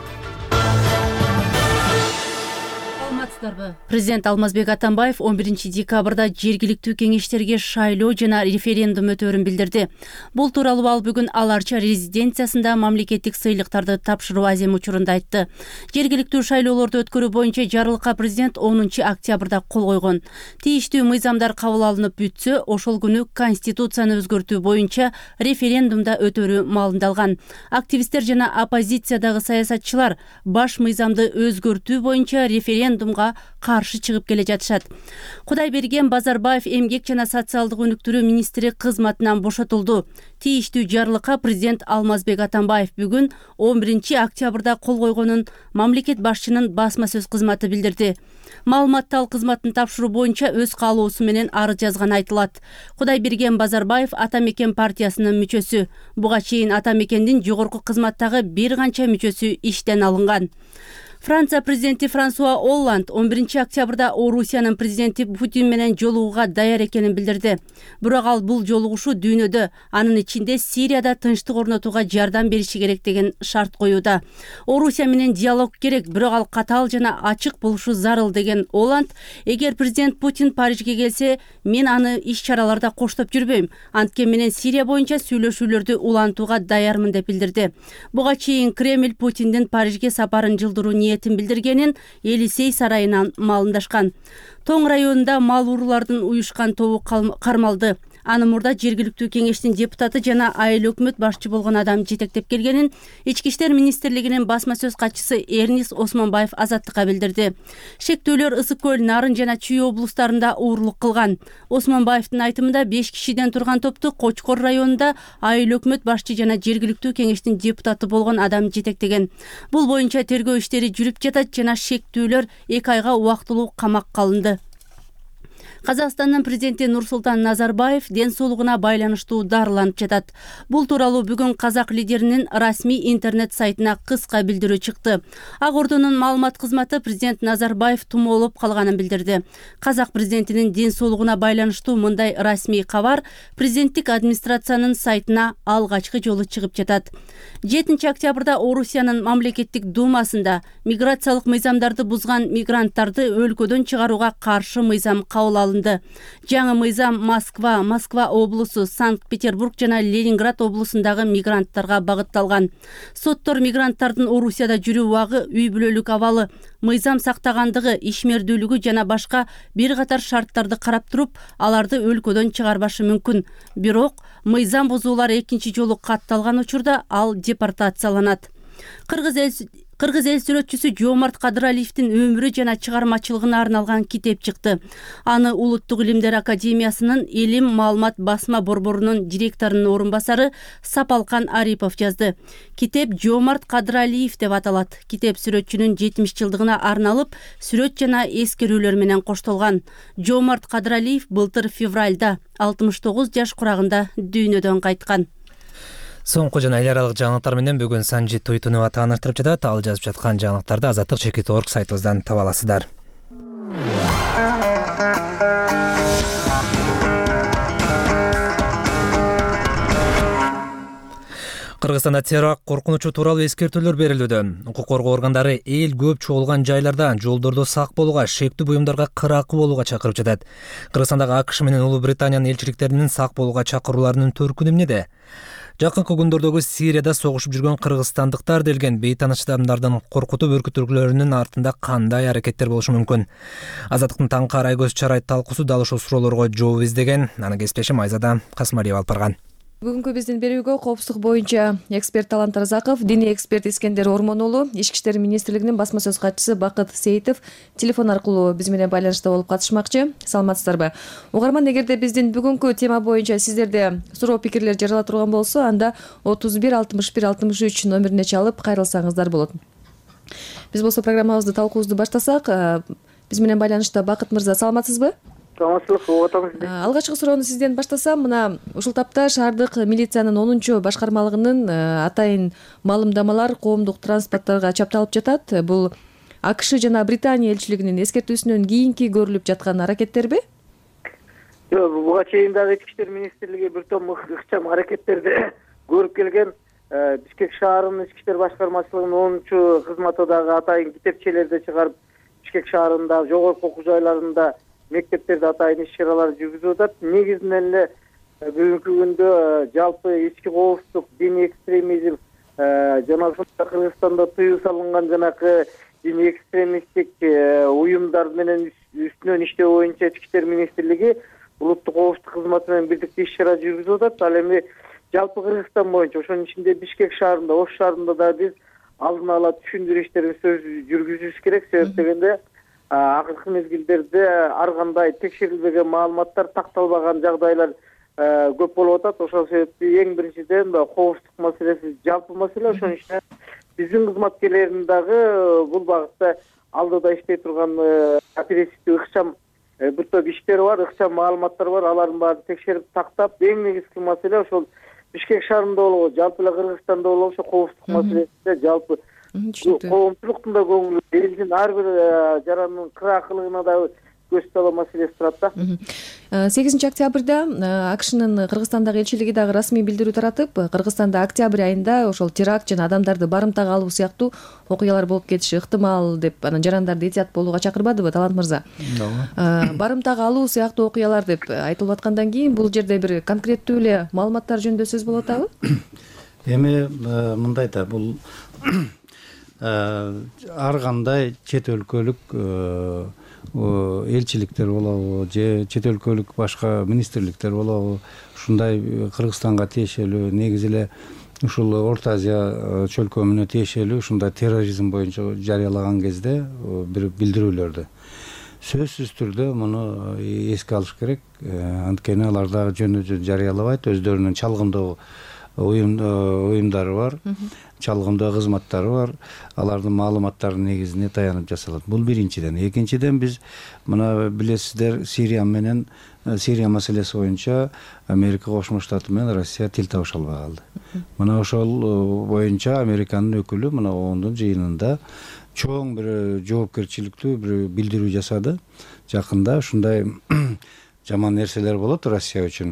Президент Алмазбек Атамбаев он биринчи декабрда жергиликтүү кеңештерге шайлоо жана референдум өтөөрүн билдирди. Бул тууралуу ал бүгүн Аларча резиденциясында мамлекеттик сыйлыктарды тапшыруу азем учурунда айтты. Жергиликтүү шайлоолорду өткөрүү боюнча жарлыкка президент онунчу октябрда кол койгон. Тийиштүү мыйзамдар кабыл алынып бүтсө, ошол күнү конституцияны өзгөртүү боюнча референдумда өтөөрү маалымдалган. Активисттер жана оппозициядагы саясатчылар баш мыйзамды өзгөртүү боюнча референдумга каршы чыгып келе жатышат. Кудайберген Базарбаев эмгек жана социалдык өнүктүрүү министри кызматынан бошотулду. Тийиштүү жарлыкка президент Алмазбек Атамбаев бүгүн он биринчи октябрда кол койгонун мамлекет башчынын басма сөз кызматы билдирди. Маалыматтал кызматын тапшыруу боюнча өз каалоосу менен арыз жазганы айтылат. Кудайберген Базарбаев Ата Мекен партиясынын мүчөсү. Буга чейин Ата Мекендин жогорку кызматтагы бир канча мүчөсү иштен алынган. Франция президенти Франсуа Олланд он биринчи октябрда Орусиянын президенти Путин менен жолугууга даяр экенин билдирди. Бирок ал бул жолугушуу дүйнөдө, анын ичинде Сирияда тынчтык орнотууга жардам бериши керек деген шарт коюуда. Орусия менен диалог керек, бирок ал катаал жана ачык болушу зарыл деген Олланд, эгер президент Путин Парижге келсе, мен аны иш-чараларда коштоп жүрбөйм. Анткени менен Сирия боюнча сүйлөшүүлөрдү улантууга даярмын деп билдирди. Буга чейин Кремль Путиндин Парижге сапарын жылдыруу ниетин билдиргенин Елисей сарайынан маалымдашкан. Тоң районунда мал уруулардын уюшкан тобу кармалды. Аны мурда жергиликтүү кеңештин депутаты жана айыл өкмөт башчы болгон адам жетектеп келгенин Ички иштер министрлигинин басма сөз катчысы Эрнис Осмонбаев Азаттыкка билдирди. Шектүүлөр Ысык көл, Нарын жана Чүй облустарында уурлук кылган. Осмонбаевдин айтымында беш кишиден турган топту Кочкор районунда айыл өкмөт башчы жана жергиликтүү кеңештин депутаты болгон адам жетектеген. Бул боюнча тергөө иштери жүрүп жатат жана шектүүлөр эки айга убактылуу камакка алынды. Казакстандын президенти Нурсултан Назарбаев ден соолугуна байланыштуу дарыланып жатат. Бул тууралуу бүгүн казак лидеринин расмий интернет сайтына кыска билдирүү чыкты. Ак Ордонун маалымат кызматы президент Назарбаев тумоолоп калганын билдирди. Казак президентинин ден соолугуна байланыштуу мындай расмий кабар президенттик администрациянын сайтына алгачкы жолу чыгып жатат. жетинчи октябрда Орусиянын мамлекеттик думасында миграциялык мыйзамдарды бузган мигранттарды өлкөдөн чыгарууга каршы мыйзам кабыл алынды. Жаңы мыйзам Москва, Москва облусу, Санкт-Петербург жана Ленинград облусундагы мигранттарга багытталган. Соттор мигранттардын Орусияда жүрүү убагы, үй бүлөлүк абалы, мыйзам сактагандыгы, ишмердүүлүгү жана башка бир катар шарттарды карап туруп, аларды өлкөдөн чыгарбашы мүмкүн. Бирок мыйзам бузуулар экинчи жолу катталган учурда ал депортацияланат. Кыргыз Кыргыз эл сүрөтчүсү Жомарт Кадыралиевдин өмүрү жана чыгармачылыгына арналган китеп чыкты. Аны Улуттук илимдер академиясынын Илим маалымат басма борборунун директорунун орун басары Сапалкан Арипов жазды. Китеп Жомарт Кадыралиев деп аталат. Китеп сүрөтчүнүн жетимиш жылдыгына арналып, сүрөт жана эскерүүлөр менен коштолгон. Жомарт Кадыралиев былтыр февралда алтымыш тогуз жаш курагында дүйнөдөн кайткан. Соңку жана эл аралык жаңылыктар менен бүгүн Санжи Туйтунова тааныштырып жатат. Ал жазып жаткан жаңылыктарды азаттык чекит точка орг сайтыбыздан таба аласыздар. Кыргызстанда теракт коркунучу тууралуу эскертүүлөр берилүүдө. Укук коргоо органдары эл көп чогулган жайларда жолдордо сак болууга, шектүү буюмдарга кыракы болууга чакырып жатат. Кыргызстандагы АКШ менен Улуу Британиянын элчиликтеринин сак болууга чакырууларынын төркүнү эмнеде? Жакынкы күндөрдөгү Сирияда согушуп жүргөн кыргызстандыктар делген бейтаныш адамдардын коркутуп өркүтүүлөрүнүн артында кандай аракеттер болушу мүмкүн? Азаттыктын таңкы Арайгөз Чарай талкуусу дал ушул суроолорго жооп издеген. Аны кесиптешим Айзада Касмалиева алып барган. Бүгүнкү биздин берүүгө коопсуздук боюнча эксперт Талант Разаков, диний эксперт Искендер Ормон уулу, Ички иштер министрлигинин басма сөз катчысы Бакыт Сейитов телефон аркылуу биз менен байланышта болуп катышмакчы. Саламатсыздарбы? Угарман, эгерде биздин бүгүнкү тема боюнча сиздерде суроо пикирлер жарала турган болсо, анда отуз бир алтымыш бир алтымыш үч номерине чалып кайрылсаңыздар болот. Биз болсо программабызды, талкуубузду баштасак, биз менен байланышта Бакыт мырза, саламатсызбы? Саламатсызбы, угуп атабыз. Алгачкы суроону сизден баштасам, мына ушул тапта шаардык милициянын онунчу башкармалыгынын атайын маалымдамалар коомдук транспортторго чапталып жатат. Бул АКШ жана Британия элчилигинин эскертүүсүнөн кийинки көрүлүп жаткан аракеттерби? Жок, буга чейин дагы Ички иштер министрлиги бир том ыкчам аракеттерди көрүп келген. Бишкек шаарынын Ички иштер башкармачылыгынын онунчу кызматы дагы атайын китепчелерди чыгарып, Бишкек шаарында жогорку окуу жайларында мектептерде атайын иш-чаралар жүргүзүп атат. Негизинен эле бүгүнкү күндө жалпы ички коопсуздук, диний экстремизм жана Кыргызстанда тыюу салынган жанакы диний экстремисттик уюмдар менен үстүнөн иштөө боюнча Ички иштер министрлиги улуттук коопсуздук кызматы менен бирдикте иш-чара жүргүзүп атат. Ал эми жалпы Кыргызстан боюнча, ошонун ичинде Бишкек шаарында, Ош шаарында да биз алдын ала түшүндүрүү иштерин жүргүзүш керек. Себеп дегенде акыркы мезгилдерде ар кандай текшерилбеген маалыматтар, такталбаган жагдайлар көп болуп атат. Ошол себептен эң биринчиден коопсуздук маселеси жалпы маселе. Ошонун ичинде биздин кызматкерлердин дагы бул багытта алдыда иштей турган оперативдүү ыкчам бир топ иштери бар, ыкчам маалыматтар бар. Алардын баарын текшерип тактап, эң негизги маселе ошол Бишкек шаарында болобу, жалпы эле Кыргызстанда болобу, ошо коопсуздук маселесинде жалпы коомчулуктун да көңүлү, элдин ар бир жаранын кыракылыгына да көз салуу маселеси турат да. сегизинчи октябрда АКШнын Кыргызстандагы элчилиги дагы расмий билдирүү таратып, Кыргызстанда октябрь айында ошол теракт жана адамдарды барымтага алуу сыяктуу окуялар болуп кетиши ыктымал деп, анан жарандарды этият болууга чакырбадыбы, Талант мырза? Барымтага алуу сыяктуу окуялар деп айтылып аткандан кийин бул жерде бир конкреттүү эле маалыматтар жөнүндө сөз болуп атабы? Эми мындай да, бул ар кандай чет өлкөлүк элчиликтер болобу же чет өлкөлүк башка министрликтер болобу, ушундай Кыргызстанга тиешелүү, негизи эле ушул Орто Азия чөлкөмүнө тиешелүү ушундай терроризм боюнча жарыялаган кезде бир билдирүүлөрдү сөзсүз түрдө муну эске алыш керек. Анткени алар дагы жөнү жөн жарыялабайт, өздөрүнүн чалгындоо уюмдары бар, чалгындоо кызматтары бар, алардын маалыматтарынын негизине таянып жасалат. Бул биринчиден. Экинчиден, биз мына билесиздер, Сирия менен Сирия маселеси боюнча Америка Кошмо Штаты менен Россия тил табыша албай калды. Мына ошол боюнча Американын өкүлү мына ондун жыйынында чоң бир жоопкерчиликтүү бир билдирүү жасады. Жакында ушундай жаман нерселер болот Россия үчүн,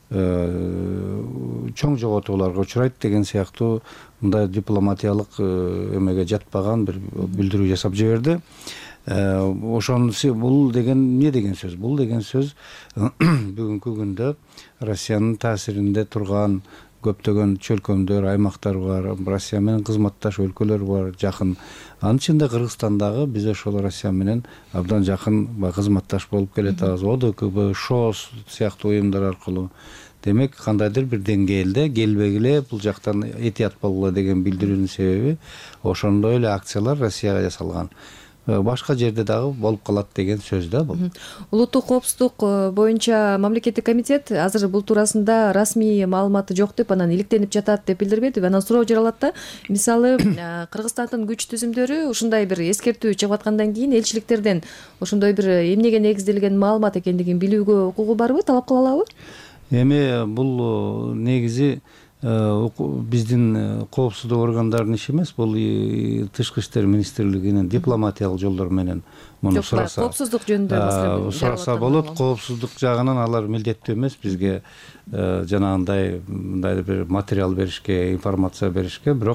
чоң жоготууларга учурайт деген сыяктуу мындай дипломатиялык эмеге жатпаган бир билдирүү жасап жиберди. Ошонусу бул деген эмне деген сөз? Бул деген сөз бүгүнкү күндө Россиянын таасиринде турган көптөгөн чөлкөмдөр, аймактар бар, Россия менен кызматташ өлкөлөр бар, жакын. Анын ичинде Кыргызстандагы биз ошол Россия менен абдан жакын кызматташ болуп келатабыз. ОДКБ, ШОС сыяктуу уюмдар аркылуу, демек кандайдыр бир деңгээлде келбегиле, бул жактан этият болгула деген билдирүүнүн себеби ошондой эле акциялар Россияга жасалган. Башка жерде дагы болуп калат деген сөз да бул. Улуттук коопсуздук боюнча мамлекеттик комитет азыр бул туурасында расмий маалыматы жок деп, анан иликтенип жатат деп билдирбеди. Анан суроо жаралат да. Мисалы, Кыргызстандын күч түзүмдөрү ушундай бир эскертүү чыгып аткандан кийин элчиликтерден ошондой бир эмнеге негизделген маалымат экендигин билүүгө укугу барбы, талап кыла алабы? Эми бул негизи биздин коопсуздук органдарынын иши эмес, бул Тышкы иштер министрлигинин дипломатиялык жолдор менен муну сураса. Коопсуздук жөнүндө маселе сураса болот. Коопсуздук жагынан алар милдеттүү эмес бизге жанагындай мындай бир материал беришке, информация беришке, бирок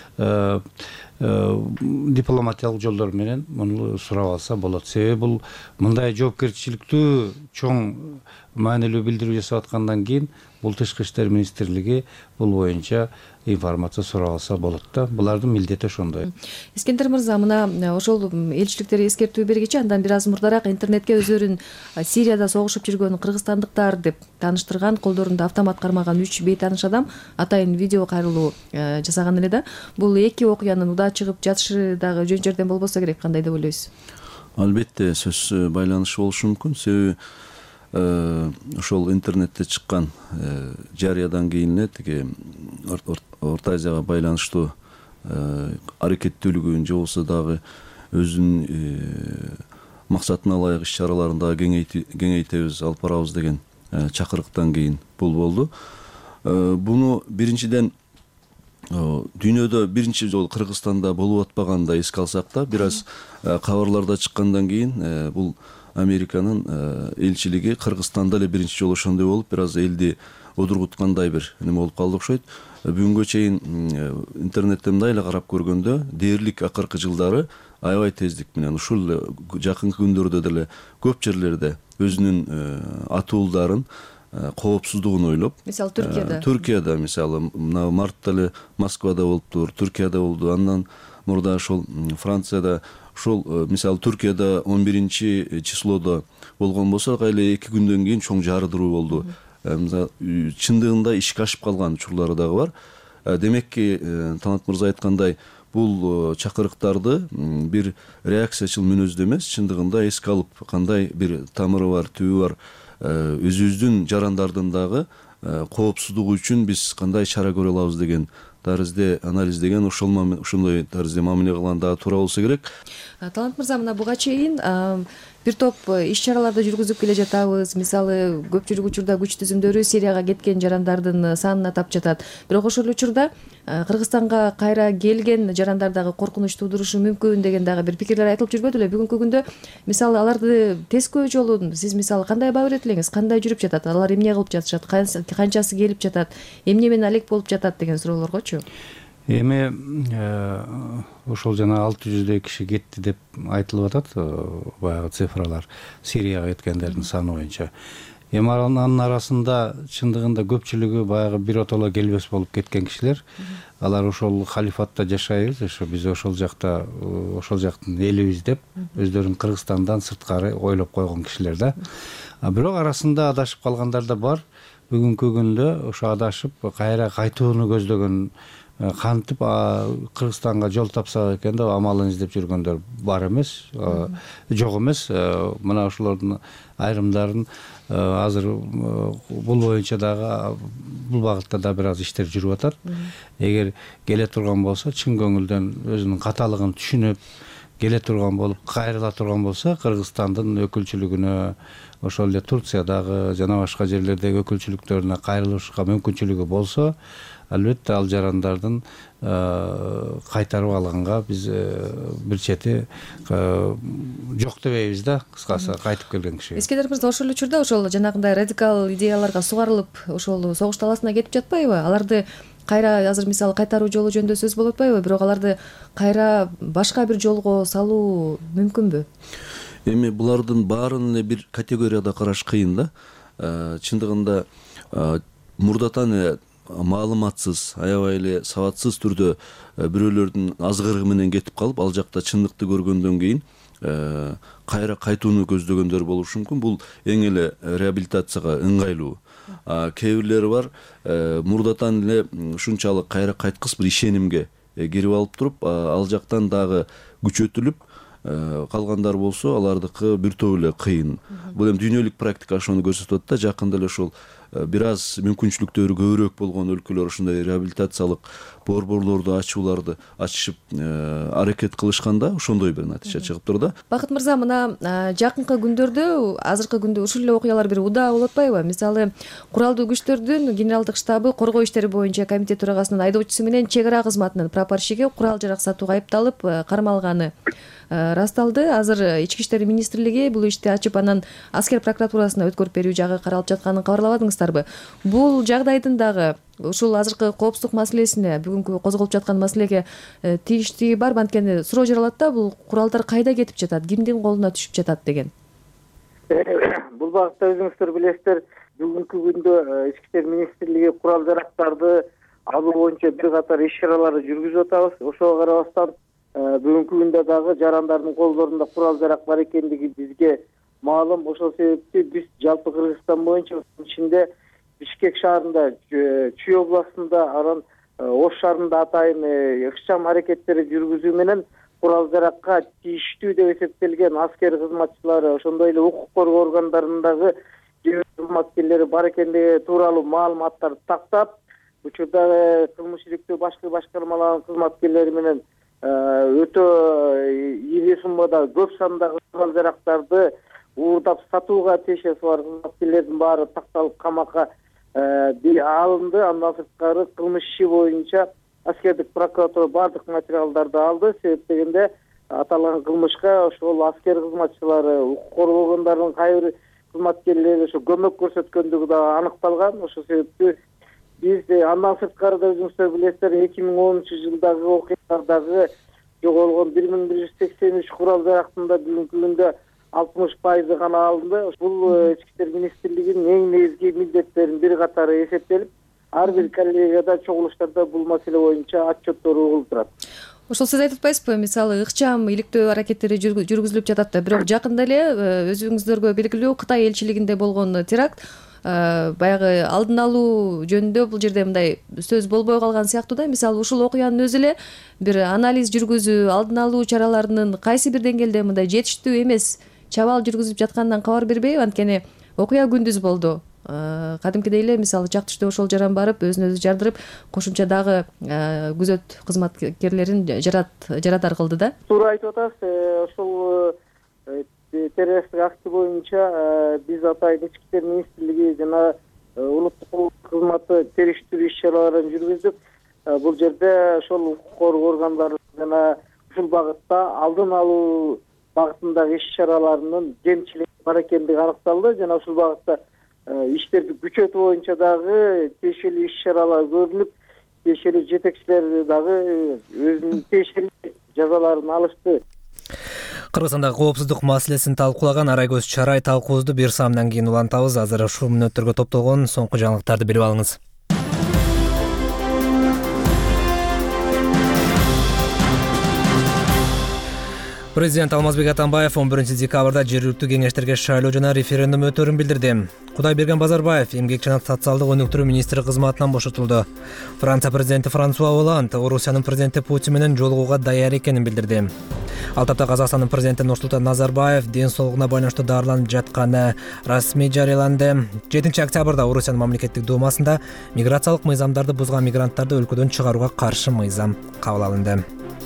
дипломатиялык жолдор менен муну сурап алса болот. Себеби бул мындай жоопкерчиликтүү чоң маанилүү билдирүү жасап аткандан кийин бул Тышкы иштер министрлиги бул боюнча информация сурап алса болот да. Булардын милдети ошондой. Искендер мырза, мына ошол элчиликтер эскертүү бергичи андан бир аз мурдараак интернетке өздөрүн Сирияда согушуп жүргөн кыргызстандыктар деп тааныштырган, колдорунда автомат кармаган үч бейтааныш адам атайын видео кайрылуу жасаган эле да. Бул эки окуянын удаа чыгып жатышы дагы жөн жерден болбосо керек, кандай деп ойлойсуз? Албетте сөз байланышы болушу мүмкүн. Себеби ошол интернетте чыккан жарыядан кийин эле тиги Орто Азияга байланыштуу аракеттүүлүгүн же болбосо дагы өзүнүн максатына ылайык иш чараларын дагы кеңейтебиз, алып барабыз деген чакырыктан кийин бул болду. Буну биринчиден дүйнөдө биринчи жолу Кыргызстанда болуп атпаганда эске алсак да, бир аз кабарларда чыккандан кийин бул Американын элчилиги Кыргызстанда эле биринчи жолу ошондой болуп, бир аз элди одургуткандай бир неме болуп калды окшойт. Бүгүнгө чейин интернетте мындай эле карап көргөндө, дээрлик акыркы жылдары аябай тездик менен ушул жакынкы күндөрдө деле көп жерлерде өзүнүн атуулдарын коопсуздугун ойлоп, мисалы Түркияда Түркияда мисалы мына мартта эле Москвада болуптур, Түркияда болду, андан мурда ошол Францияда, ошол мисалы Түркияда он биринчи числодо болгон болсо, эле эки күндөн кийин чоң жардыруу болду. Чындыгында ишке ашып калган учурлары дагы бар. Демекки, Талант мырза айткандай, бул чакырыктарды бир реакциячыл мүнөздө эмес, чындыгында эске алып, кандай бир тамыры бар, түбү бар, өзүбүздүн жарандардын дагы коопсуздугу үчүн биз кандай чара көрө алабыз деген тарызде анализдеген, ошондой тарызде мамиле кылган дагы туура болсо керек. Талант мырза, мына буга чейин бир топ иш чараларды жүргүзүп келе жатабыз. Мисалы, көпчүлүк учурда күч түзүмдөрү Сирияга кеткен жарандардын санын атап жатат. Бирок ошол учурда Кыргызстанга кайра келген жарандар дагы коркунуч туудурушу мүмкүн деген дагы бир пикирлер айтылып жүрбөдү эле. Бүгүнкү күндө мисалы аларды тескөө жолун сиз мисалы кандай баа берет элеңиз? Кандай жүрүп жатат? Алар эмне кылып жатышат? Канчасы келип жатат? Эмне менен алек болуп жатат деген суроолоргочу. Эми ошол жана алты жүздөй киши кетти деп айтылып атат, баягы цифралар Сирияга кеткендердин саны боюнча. Эми анын арасында чындыгында көпчүлүгү баягы биротоло келбес болуп кеткен кишилер. Алар ошол халифатта жашайбыз, ошо биз ошол жакта ошол жактын элибиз деп өздөрүн Кыргызстандан сырткары ойлоп койгон кишилер да. Бирок арасында адашып калгандар да бар. Бүгүнкү күндө ошо адашып кайра кайтууну көздөгөн, кантип Кыргызстанга жол тапсак экен деп амалын издеп жүргөндөр бар эмес, жок эмес. Мына ошолордун айрымдарын азыр бул боюнча дагы бул багытта да бир аз иштер жүрүп атат. Эгер келе турган болсо, чын көңүлдөн өзүнүн каталыгын түшүнүп келе турган болуп, кайрыла турган болсо, Кыргызстандын өкүлчүлүгүнө, ошол эле Турциядагы жана башка жерлердеги өкүлчүлүктөрүнө кайрылышка мүмкүнчүлүгү болсо, албетте ал жарандардын кайтарып алганга биз бир чети жок дебейбиз да, кыскасы кайтып келген киши. Искендер мырза, ошол учурда ошол жанагындай радикал идеяларга сугарылып, ошол согуш таласына кетип жатпайбы? Аларды кайра азыр мисалы кайтаруу жолу жөнүндө сөз болуп атпайбы? Бирок аларды кайра башка бир жолго салуу мүмкүнбү? Эми булардын баарын эле бир категорияда караш кыйын да. Чындыгында мурдатан эле маалыматсыз, аябай эле сабатсыз түрдө бирөөлөрдүн азгырыгы менен кетип калып, ал жакта чындыкты көргөндөн кийин кайра кайтууну көздөгөндөр болушу мүмкүн. Бул эң эле реабилитацияга ыңгайлуу. кээ бирлери бар мурдатан эле ушунчалык кайра кайткыс бир ишенимге кирип алып туруп ал жактан дагы күчөтүлүп калгандар болсо алардыкы бир топ эле кыйын. Бул эми дүйнөлүк практика ошону көрсөтүп атат да. Жакында эле ошол бир аз мүмкүнчүлүктөрү көбүрөөк болгон өлкөлөр ушундай реабилитациялык борборлорду ачууларды ачышып аракет кылышканда ошондой бир натыйжа чыгып тур да. Бакыт мырза, мына жакынкы күндөрдө, азыркы күндө ушул эле окуялар бир удаа болуп атпайбы? Мисалы, куралдуу күчтөрдүн генералдык штабы коргоо иштери боюнча комитет төрагасынын айдоочусу менен чек ара кызматынын прапорщиги курал жарак сатууга айыпталып кармалганы расталды. Азыр Ички иштер министрлиги бул ишти ачып, анан аскер прокуратурасына өткөрүп берүү жагы каралып жатканын кабарлабадыңыздарбы? Бул жагдайдын дагы ушул азыркы коопсуздук маселесине, бүгүнкү козголуп жаткан маселеге тийиштиги барбы? Анткени суроо жаралат да, бул куралдар кайда кетип жатат, кимдин колуна түшүп жатат деген. Бул багытта өзүңүздөр билесиздер, бүгүнкү күндө Ички иштер министрлиги курал жарактарды алуу боюнча бир катар иш чараларды жүргүзүп атабыз. Ошого карабастан бүгүнкү күндө дагы жарандардын колдорунда курал жарак бар экендиги бизге маалым. Ошол себептен биз жалпы Кыргызстан боюнча, ичинде Бишкек шаарында, Чүй областында, анан Ош шаарында атайын ыкчам аракеттери жүргүзүү менен курал жаракка тийиштүү деп эсептелген аскер кызматчылары, ошондой эле укук коргоо органдарындагы кызматкерлери бар экендиги тууралуу маалыматтарды тактап, учурда кылмыш иликтөө башкы башкармаларынын кызматкерлери менен өтө ири суммада көп сандагы курал жарактарды уурдап сатууга тиешеси бар кызматкерлердин баары такталып камакка алынды. Андан сырткары кылмыш иши боюнча аскердик прокуратура бардык материалдарды алды. Себеп дегенде аталган кылмышка ошол аскер кызматчылары, укук коргоо органдарынын кайбир кызматкерлери ошо көмөк көрсөткөндүгү да аныкталган. Ошол себептен биз андан сырткары да өзүңүздөр билесиздер, эки миң онунчу жылдагы окуялардагы жоголгон бир миң бир жүз сексен үч курал жарактында бүгүнкү күндө алтымыш пайызы гана алынды. Бул Ички иштер министрлигинин эң негизги милдеттеринин бир катары эсептелип, ар бир коллегияда, чогулуштарда бул маселе боюнча отчеттор угулуп турат. Ошол сиз айтып атпайсызбы, мисалы ыкчам иликтөө аракеттери жүргүзүлүп жатат да, бирок жакында эле өзүңүздөргө белгилүү Кытай элчилигинде болгон теракт баягы алдын алуу жөнүндө бул жерде мындай сөз болбой калган сыяктуу да. Мисалы, ушул окуянын өзү эле бир анализ жүргүзүү, алдын алуу чараларынын кайсы бир деңгээлде мындай жетиштүү эмес чабаал жүргүзүп жатканынан кабар бербейби? Анткени окуя күндүз болду. Кадимкидей эле мисалы чак түштө ошол жаран барып, өзүн өзү жардырып, кошумча дагы күзөт кызматкерлерин жарадар кылды да. Туура айтып атасыз. Ошол террористтик акты боюнча биз атайын Ички иштер министрлиги жана улуттук кызматы териштирүү иш чараларын жүргүздүк. Бул жерде ошол укук коргоо органдары жана ушул багытта алдын алуу багытындагы иш чараларынын кемчилиги бар экендиги аныкталды. Жана ушул багытта иштерди күчөтүү боюнча дагы тиешелүү иш чаралар көрүлүп, тиешелүү жетекчилер дагы өзүнүн тиешелүү жазаларын алышты. Кыргызстандагы коопсуздук маселесин талкуулаган Арайгөз Чарай талкуубузду бир саамдан кийин улантабыз. Азыр ушул мүнөттөргө топтолгон соңку жаңылыктарды билип алыңыз. Президент Алмазбек Атамбаев он биринчи декабрда жергиликтүү кеңештерге шайлоо жана референдум өтөөрүн билдирди. Кудайберген Базарбаев эмгек жана социалдык өнүктүрүү министри кызматынан бошотулду. Франция президенти Франсуа Олланд Орусиянын президенти Путин менен жолугууга даяр экенин билдирди. Ал тапта Казакстандын президенти Нурсултан Назарбаев ден соолугуна байланыштуу дарыланып жатканы расмий жарыяланды. жетинчи октябрда Орусиянын мамлекеттик думасында миграциялык мыйзамдарды бузган мигранттарды өлкөдөн чыгарууга каршы мыйзам кабыл алынды.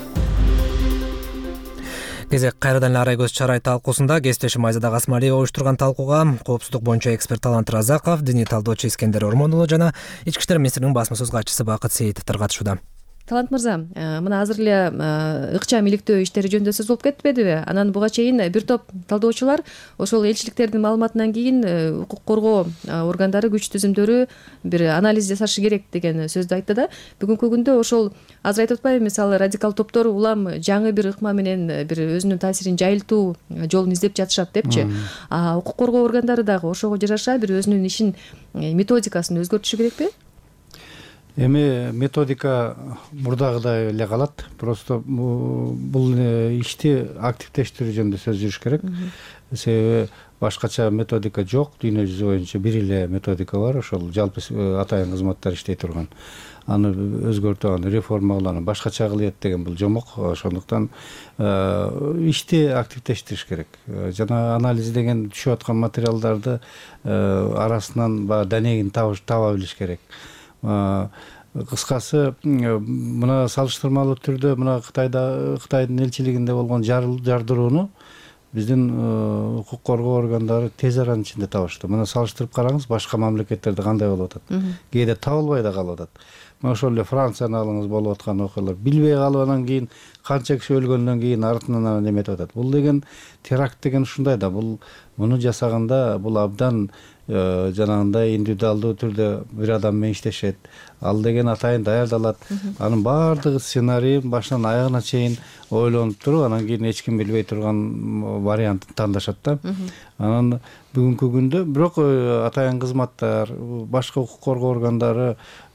Кезек кайрадан эле Арайгөз Чарай талкуусунда кесиптешим Айзада Гасмалиева уюштурган талкууга коопсуздук боюнча эксперт Талант Разаков, диний талдоочу Искендер Ормонұлы жана Ички иштер министринин басма сөз катчысы Бакыт Сейитовдор катышууда. Талант мырза, мына азыр эле ыкчам иликтөө иштери жөнүндө сөз болуп кетпедиби? Анан буга чейин бир топ талдоочулар ошол элчиликтердин маалыматынан кийин укук коргоо органдары, күч түзүмдөрү бир анализ жасашы керек деген сөздү айтты да. Бүгүнкү күндө ошол азыр айтып атпайбы, мисалы радикал топтор улам жаңы бир ыкма менен бир өзүнүн таасирин жайылтуу жолун издеп жатышат депчи. А укук коргоо органдары дагы ошого жараша бир өзүнүн ишин методикасын өзгөртүшү керекпи? эми методика мурдагыдай эле калат, просто бул ишти активдештирүү жөнүндө сөз жүрүш керек. Себеби башкача методика жок, дүйнө жүзү боюнча бир эле методика бар, ошол жалпы атайын кызматтар иштей турган. Аны өзгөртүп, аны реформаланып, башкача кылыйт деген бул жомок. Ошондуктан ишти активдештириш керек. Жана анализдеген түшүп аткан материалдарды арасынан баягы данегин таба билиш керек. Кыскасы, мына салыштырмалуу түрдө мына Кытайда Кытайдын элчилигинде болгон жардырууну биздин укук коргоо органдары тез аранын ичинде табышты. Мына салыштырып караңыз, башка мамлекеттерде кандай болуп атат. Кээде табылбай да калып атат. Мына ошол эле Францияны алыңыз, болуп аткан окуялар. Билбей калып анан кийин канча киши өлгөндөн кийин артынан неметип атат. Бул деген теракт деген ушундай да. Бул муну жасаганда бул абдан жанагындай индивидуалдуу түрдө бир адам менен иштешет. Ал деген атайын даярдалат. Анын баардыгы сценарийин башынан аягына чейин ойлонуп туруп, анан кийин эч ким билбей турган вариантын тандашат да. Анан бүгүнкү күндө бирок атайын кызматтар, башка укук коргоо органдары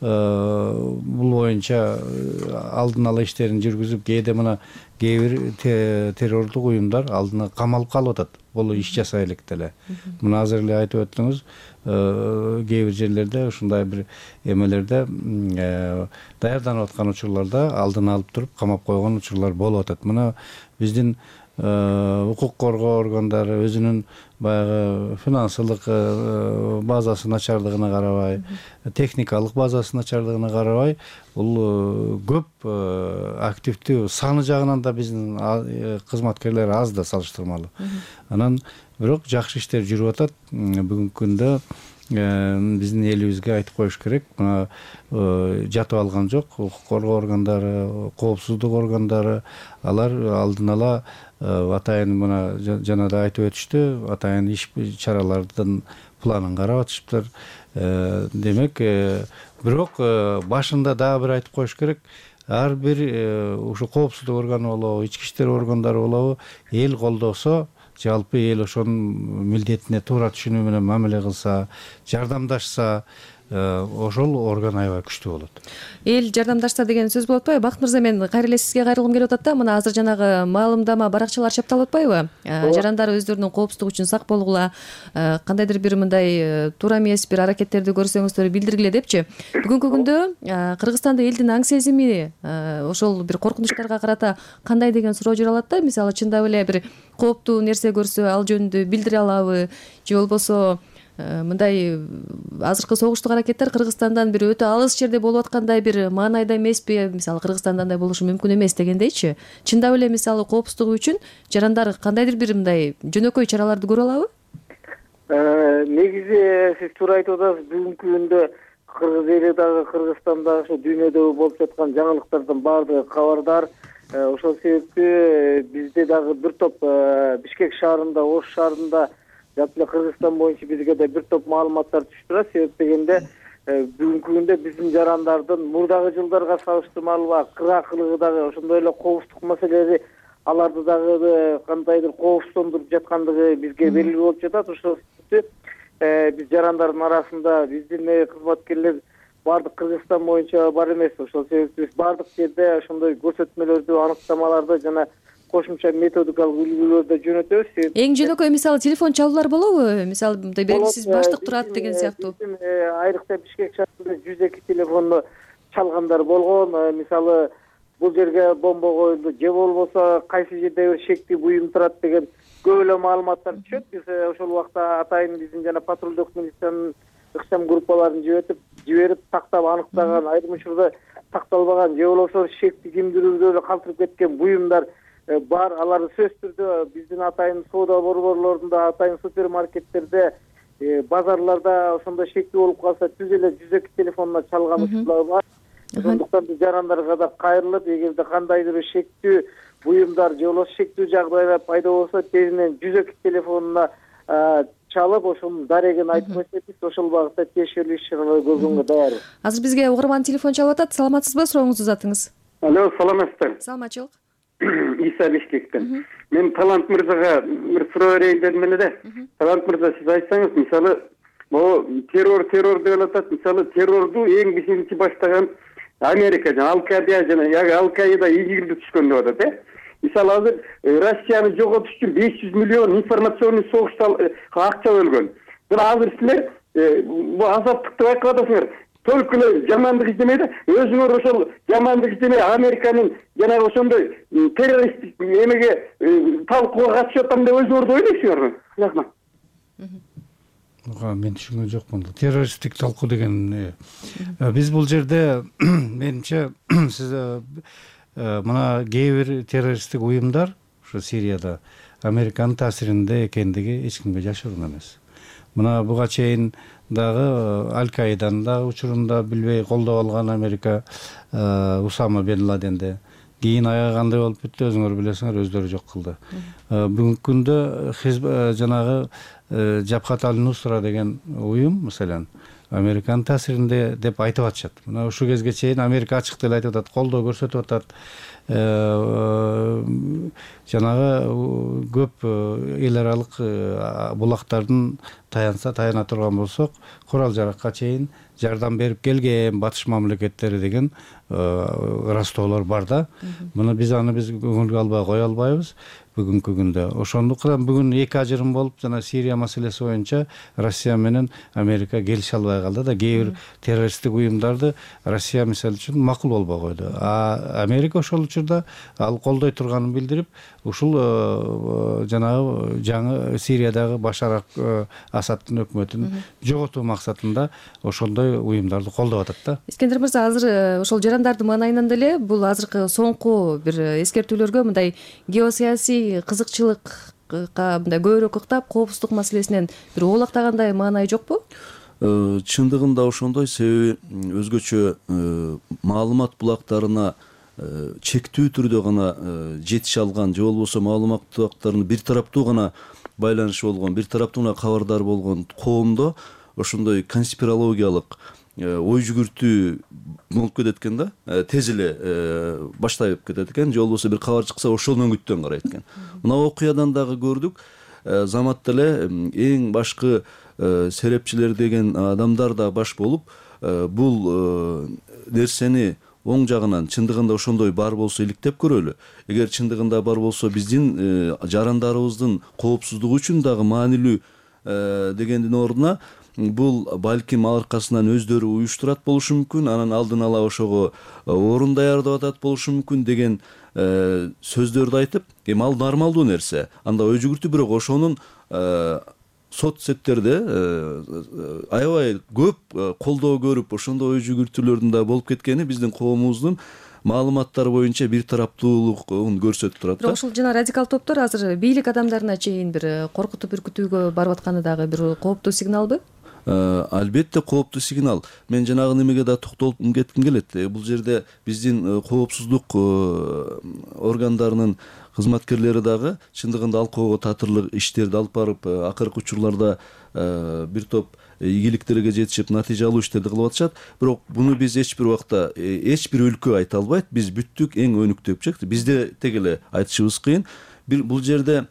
бул боюнча алдын ала иштерин жүргүзүп, кээде мына кээ бир террордук уюмдар алдына камалып калып атат. Бул иш жасай элек деле. Мына азыр эле айтып өттүңүз, кээ бир жерлерде ушундай бир эмелерде даярданып аткан учурларда алдын алып туруп камап койгон учурлар болуп атат. Мына биздин укук коргоо органдары өзүнүн баягы финансылык базасы начарлыгына карабай, техникалык базасы начарлыгына карабай, бул көп активдүү, саны жагынан да биздин кызматкерлер аз да салыштырмалуу. Анан бирок жакшы иштер жүрүп атат. Бүгүнкү күндө биздин элибизге айтып коюш керек, мына жатып алган жок. Укук коргоо органдары, коопсуздук органдары, алар алдын ала атайын мына жана да айтып өтүштү, атайын иш чаралардын планын карап атышыптыр. Демек, бирок башында дагы бир айтып коюш керек, ар бир ушу коопсуздук органы болобу, ички иштер органдары болобу, эл колдосо, жалпы эл ошонун милдетине туура түшүнүү менен мамиле кылса, жардамдашса, ошол орган аябай күчтүү болот. Эл жардамдашса деген сөз болуп атпайбы? Бакыт мырза, мен кайра эле сизге кайрылгым келип атат да. Мына азыр жанагы маалымдама баракчалар чапталып атпайбы? Жарандар өздөрүнүн коопсуздугу үчүн сак болгула, кандайдыр бир мындай туура эмес бир аракеттерди көрсөңүздөр билдиргиле депчи. Бүгүнкү күндө Кыргызстанда элдин аң сезими ошол бир коркунучтарга карата кандай деген суроо жаралат да. Мисалы, чындап эле бир кооптуу нерсе көрсө, ал жөнүндө билдире алабы, же болбосо мындай азыркы согуштук аракеттер Кыргызстандан бир өтө алыс жерде болуп аткандай бир маанайда эмеспи? Мисалы, Кыргызстанда андай болушу мүмкүн эмес дегендейчи. Чындап эле мисалы коопсуздугу үчүн жарандар кандайдыр бир мындай жөнөкөй чараларды көрө алабы? Негизи сиз туура айтып атасыз. Бүгүнкү күндө кыргыз эли дагы Кыргызстанда ошо дүйнөдө болуп жаткан жаңылыктардын баардыгы кабардар. Ошол себептүү бизде дагы бир топ Бишкек шаарында, Ош шаарында, жалпы эле Кыргызстан боюнча бизге да бир топ маалыматтар түшүп турат. Себеп дегенде бүгүнкү күндө биздин жарандардын мурдагы жылдарга салыштырмалуу кыргакылыгы дагы ошондой эле коопсуздук маселеси аларды дагы кандайдыр коопсуздондуруп жаткандыгы бизге белгилүү болуп жатат. Ошол себептүү биз жарандардын арасында биздин кызматкерлер баардык Кыргызстан боюнча бар эмес. Ошол себептүү биз баардык жерде ошондой көрсөтмөлөрдү, аныктамаларды жана кошумча методикалык үлгүлөрдү жөнөтөбүз. Эң жөнөкөй мисалы телефон чалуулар болобу? Мисалы, мындай белгисиз баштык турат деген сыяктуу. Айрыкча Бишкек шаарында жүз эки телефонду чалгандар болгон. Мисалы, бул жерге бомба коюлду, же болбосо кайсы жерде бир шектүү буюм турат деген көп эле маалыматтар түшөт. Биз ошол убакта атайын биздин жана патрулдук милициянын ыкчам группаларын жиберип, жиберип тактап аныктаган, айрым учурда такталбаган же болбосо шектүү кимдирүүгө эле калтырып кеткен буюмдар бар. Алар сөзсүз түрдө биздин атайын соода борборлорунда, атайын супермаркеттерде, базарларда ошондой шектүү болуп калса, түз эле жүз эки телефонуна чалган учурлар бар. Ошондуктан биз жарандарга да кайрылып, эгерде кандайдыр бир шектүү буюмдар же болбосо шектүү жагдайлар пайда болсо, тезинен жүз эки телефонуна чалып, ошонун дарегин айтып койсо, биз ошол багытта тиешелүү иш чаралар көргөнгө даярбыз. Азыр бизге угарман телефон чалып атат. Саламатсызбы? Сурооңузду uzatыңыз. Алло, саламатсыздар. Саламатчылык. Иса Бишкектен. Мен Талант мырзага бир суроо берейин дедим эле да. Талант мырза, сиз айтсаңыз, мисалы, могу террор террор деп атат. Мисалы террорду эң биринчи баштаган Америка жана Ал-Каида жана Ал-Каида игилди түшкөн деп атат, э. Мисалы азыр Россияны жоготуш үчүн беш жүз миллион информационный согушта акча бөлгөн. Бирок азыр силер бул азаттык деп айтып атасыңар. Только эле жамандык издемей да, өзүңөр ошол жамандык издемей Американын жанагы ошондой террористтик эмеге талкууга катышып атам деп өзүңөр ойлойсуңарбы? Рахмат. Мен түшүнгөн жокмун. Террористтик талкуу деген биз бул жерде менимче сиз мына кээ бир террористтик уюмдар ошо Сирияда Американын таасиринде экендиги эч кимге жашыруун эмес. Мына буга чейин дагы Аль-Каиданын дагы учурунда билбей колдоп алган Америка Усама бен Ладенди. Кийин аягы кандай болуп бүттү өзүңөр билесиңер, өздөрү жок кылды. Бүгүнкү күндө Хизб жанагы Жабхат аль-Нусра деген уюм, мисалан, Американын таасиринде деп айтып атышат. Мына ушул кезге чейин Америка ачык деле айтып атат, колдоо көрсөтүп атат. Жанагы көп эл аралык булактардын таянса таяна турган болсок, курал жаракка чейин жардам берип келген батыш мамлекеттери деген ырастоолор бар да. Муну биз аны биз көңүлгө албай кое албайбыз бүгүнкү күндө. Ошондуктан бүгүн эки ажырым болуп, жана Сирия маселеси боюнча Россия менен Америка келише албай калды да. Кээ бир террористтик уюмдарды Россия мисалы үчүн макул болбой койду. А Америка ошол учурда ал колдой турганын билдирип, ушул жанагы жаңы Сириядагы Башар Асадтын өкмөтүн жоготуу максатында ошондой уюмдарды колдоп атат да. Искендер мырза, азыр ошол жарандардын маанайынан деле бул азыркы соңку бир эскертүүлөргө мындай геосаясий кызыкчылыкка мындай көбүрөөк ыктап, коопсуздук маселесинен бир оолактагандай маанай жокпу? Чындыгында ошондой, себеби өзгөчө маалымат булактарына чектүү түрдө гана жетише алган, же болбосо маалымат булактарынын бир тараптуу гана байланышы болгон, бир тараптуу гана кабардар болгон коомдо ошондой конспирологиялык ой жүгүртүү болуп кетет экен да, тез эле баштайып кетет экен, же болбосо бир кабар чыкса ошол өңүттөн карайт экен. Мына окуядан дагы көрдүк, заматта эле эң башкы серепчилер деген адамдар да баш болуп, бул нерсени оң жагынан чындыгында ошондой бар болсо иликтеп көрөлү. Эгер чындыгында бар болсо биздин жарандарыбыздын коопсуздугу үчүн дагы маанилүү дегендин ордуна бул балким аркасынан өздөрү уюштурат болушу мүмкүн, анан алдын ала ошого орун даярдап атат болушу мүмкүн деген сөздөрдү айтып, эми ал нормалдуу нерсе. Анда ой жүгүртүү, бирок ошонун соцсеттерде аябай көп колдоо көрүп, ошондой ой жүгүртүүлөрдүн да болуп кеткени биздин коомубуздун маалыматтар боюнча бир тараптуулугун көрсөтүп турат да. Бирок ушул жана радикал топтор азыр бийлик адамдарына чейин бир коркутуп үркүтүүгө барып атканы дагы бир кооптуу сигналбы? Албетте кооптуу сигнал. Мен жанагы немеге да токтолуп кетким келет. Бул жерде биздин коопсуздук органдарынын кызматкерлери дагы чындыгында алкоого татырлык иштерди алып барып, акыркы учурларда бир топ ийгиликтерге жетишип, натыйжа алуу иштерди кылып атышат. Бирок буну биз эч бир убакта эч бир өлкө айта албайт. Биз бүттүк, эң өнүктүү чек. Бизде тег эле айтышыбыз кыйын. Бул жерде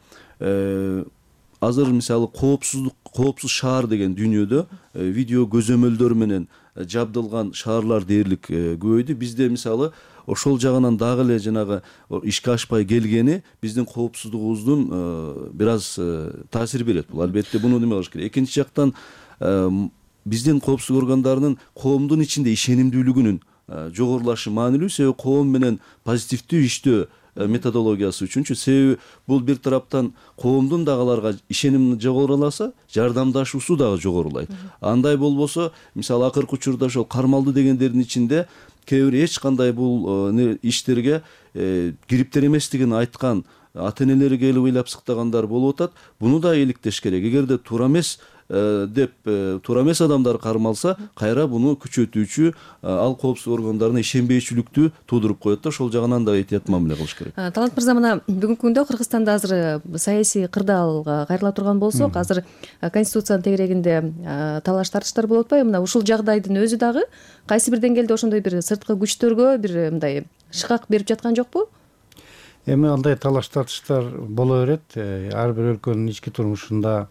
азыр мисалы коопсуздук, коопсуз шаар деген дүйнөдө видео көзөмөлдөр менен жабдылган шаарлар дээрлик көбөйдү. Бизде мисалы ошол жагынан дагы эле жанагы ишке ашпай келгени биздин коопсуздугубуздун бир аз таасир берет. Бул албетте буну неме кылыш керек. Экинчи жактан биздин коопсуздук органдарынын коомдун ичинде ишенимдүүлүгүнүн жогорулашы маанилүү, себеби коом менен позитивдүү иштөө методологиясы үчүнчү. Себеби бул бир тараптан коомдун дагы аларга ишеними жогоруласа, жардамдашуусу дагы жогорулайт. Андай болбосо, мисалы акыркы учурда ошол кармалды дегендердин ичинде кээ бир эч кандай бул иштерге кириптер эместигин айткан ата энелери келип ыйлап сыктагандар болуп атат. Буну да иликтеш керек. Эгерде туура эмес деп туура эмес адамдар кармалса, кайра буну күчөтүүчү ал коопсуздук органдарына ишенбейчүлүктү туудуруп коет да, ошол жагынан да этият мамиле кылыш керек. Талант мырза, мына бүгүнкү күндө Кыргызстанда азыр саясий кырдаалга кайрыла турган болсок, азыр конституциянын тегерегинде талаш тартыштар болуп атпайбы? Мына ушул жагдайдын өзү дагы кайсы бир деңгээлде ошондой бир сырткы күчтөргө бир мындай шыкак берип жаткан жокпу? Эми андай талаш тартыштар боло берет. Ар бир өлкөнүн ички турмушунда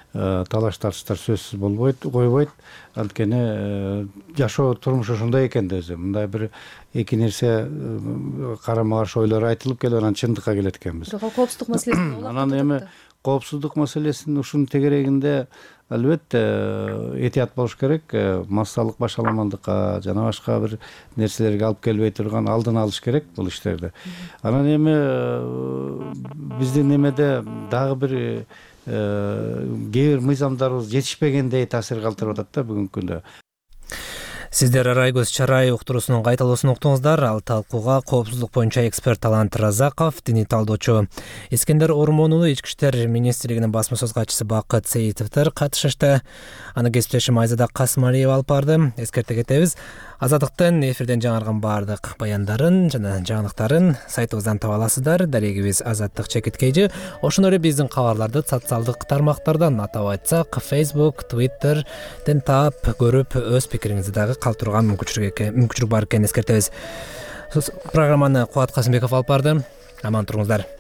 талаш тартыштар сөзсүз болбойт, койбойт. Анткени жашоо турмуш ошондой экен да өзү. Мындай бир эки нерсе карама каршы ойлор айтылып келип анан чындыкка келет экенбиз. Бирок коопсуздук маселесин анан эми коопсуздук маселесин ушунун тегерегинде албетте этият болуш керек, массалык башаламандыкка жана башка бир нерселерге алып келбей турган алдын алыш керек бул иштерди. Анан эми биздин немеде дагы бир кээ бир мыйзамдарыбыз жетишпегендей таасир калтырып атат да бүгүнкү күндө. Сиздер Арайгөз Чарай уктуруусунун кайталоосун уктуңуздар. Ал талкууга коопсуздук боюнча эксперт Талант Разаков, диний талдоочу Искендер Ормон уулу, Ички иштер министрлигинин басма сөз катчысы Бакыт Сейитовдор катышышты. Аны кесиптешим Айзада Касымалиева алып барды. Эскерте кетебиз. Азаттыктын эфирден жаңырган баардык баяндарын жана жаңылыктарын сайтыбыздан таба аласыздар. Дарегибиз Азаттык чекиткейжи. Ошондой эле биздин кабарларды социалдык тармактардан, атап айтсак Facebook, Twitterден таап көрүп, өз пикириңизди дагы калтырууга мүмкүнчүлүк бар экенин эскертебиз. Программаны Кубат Касымбеков алып барды. Аман туруңуздар.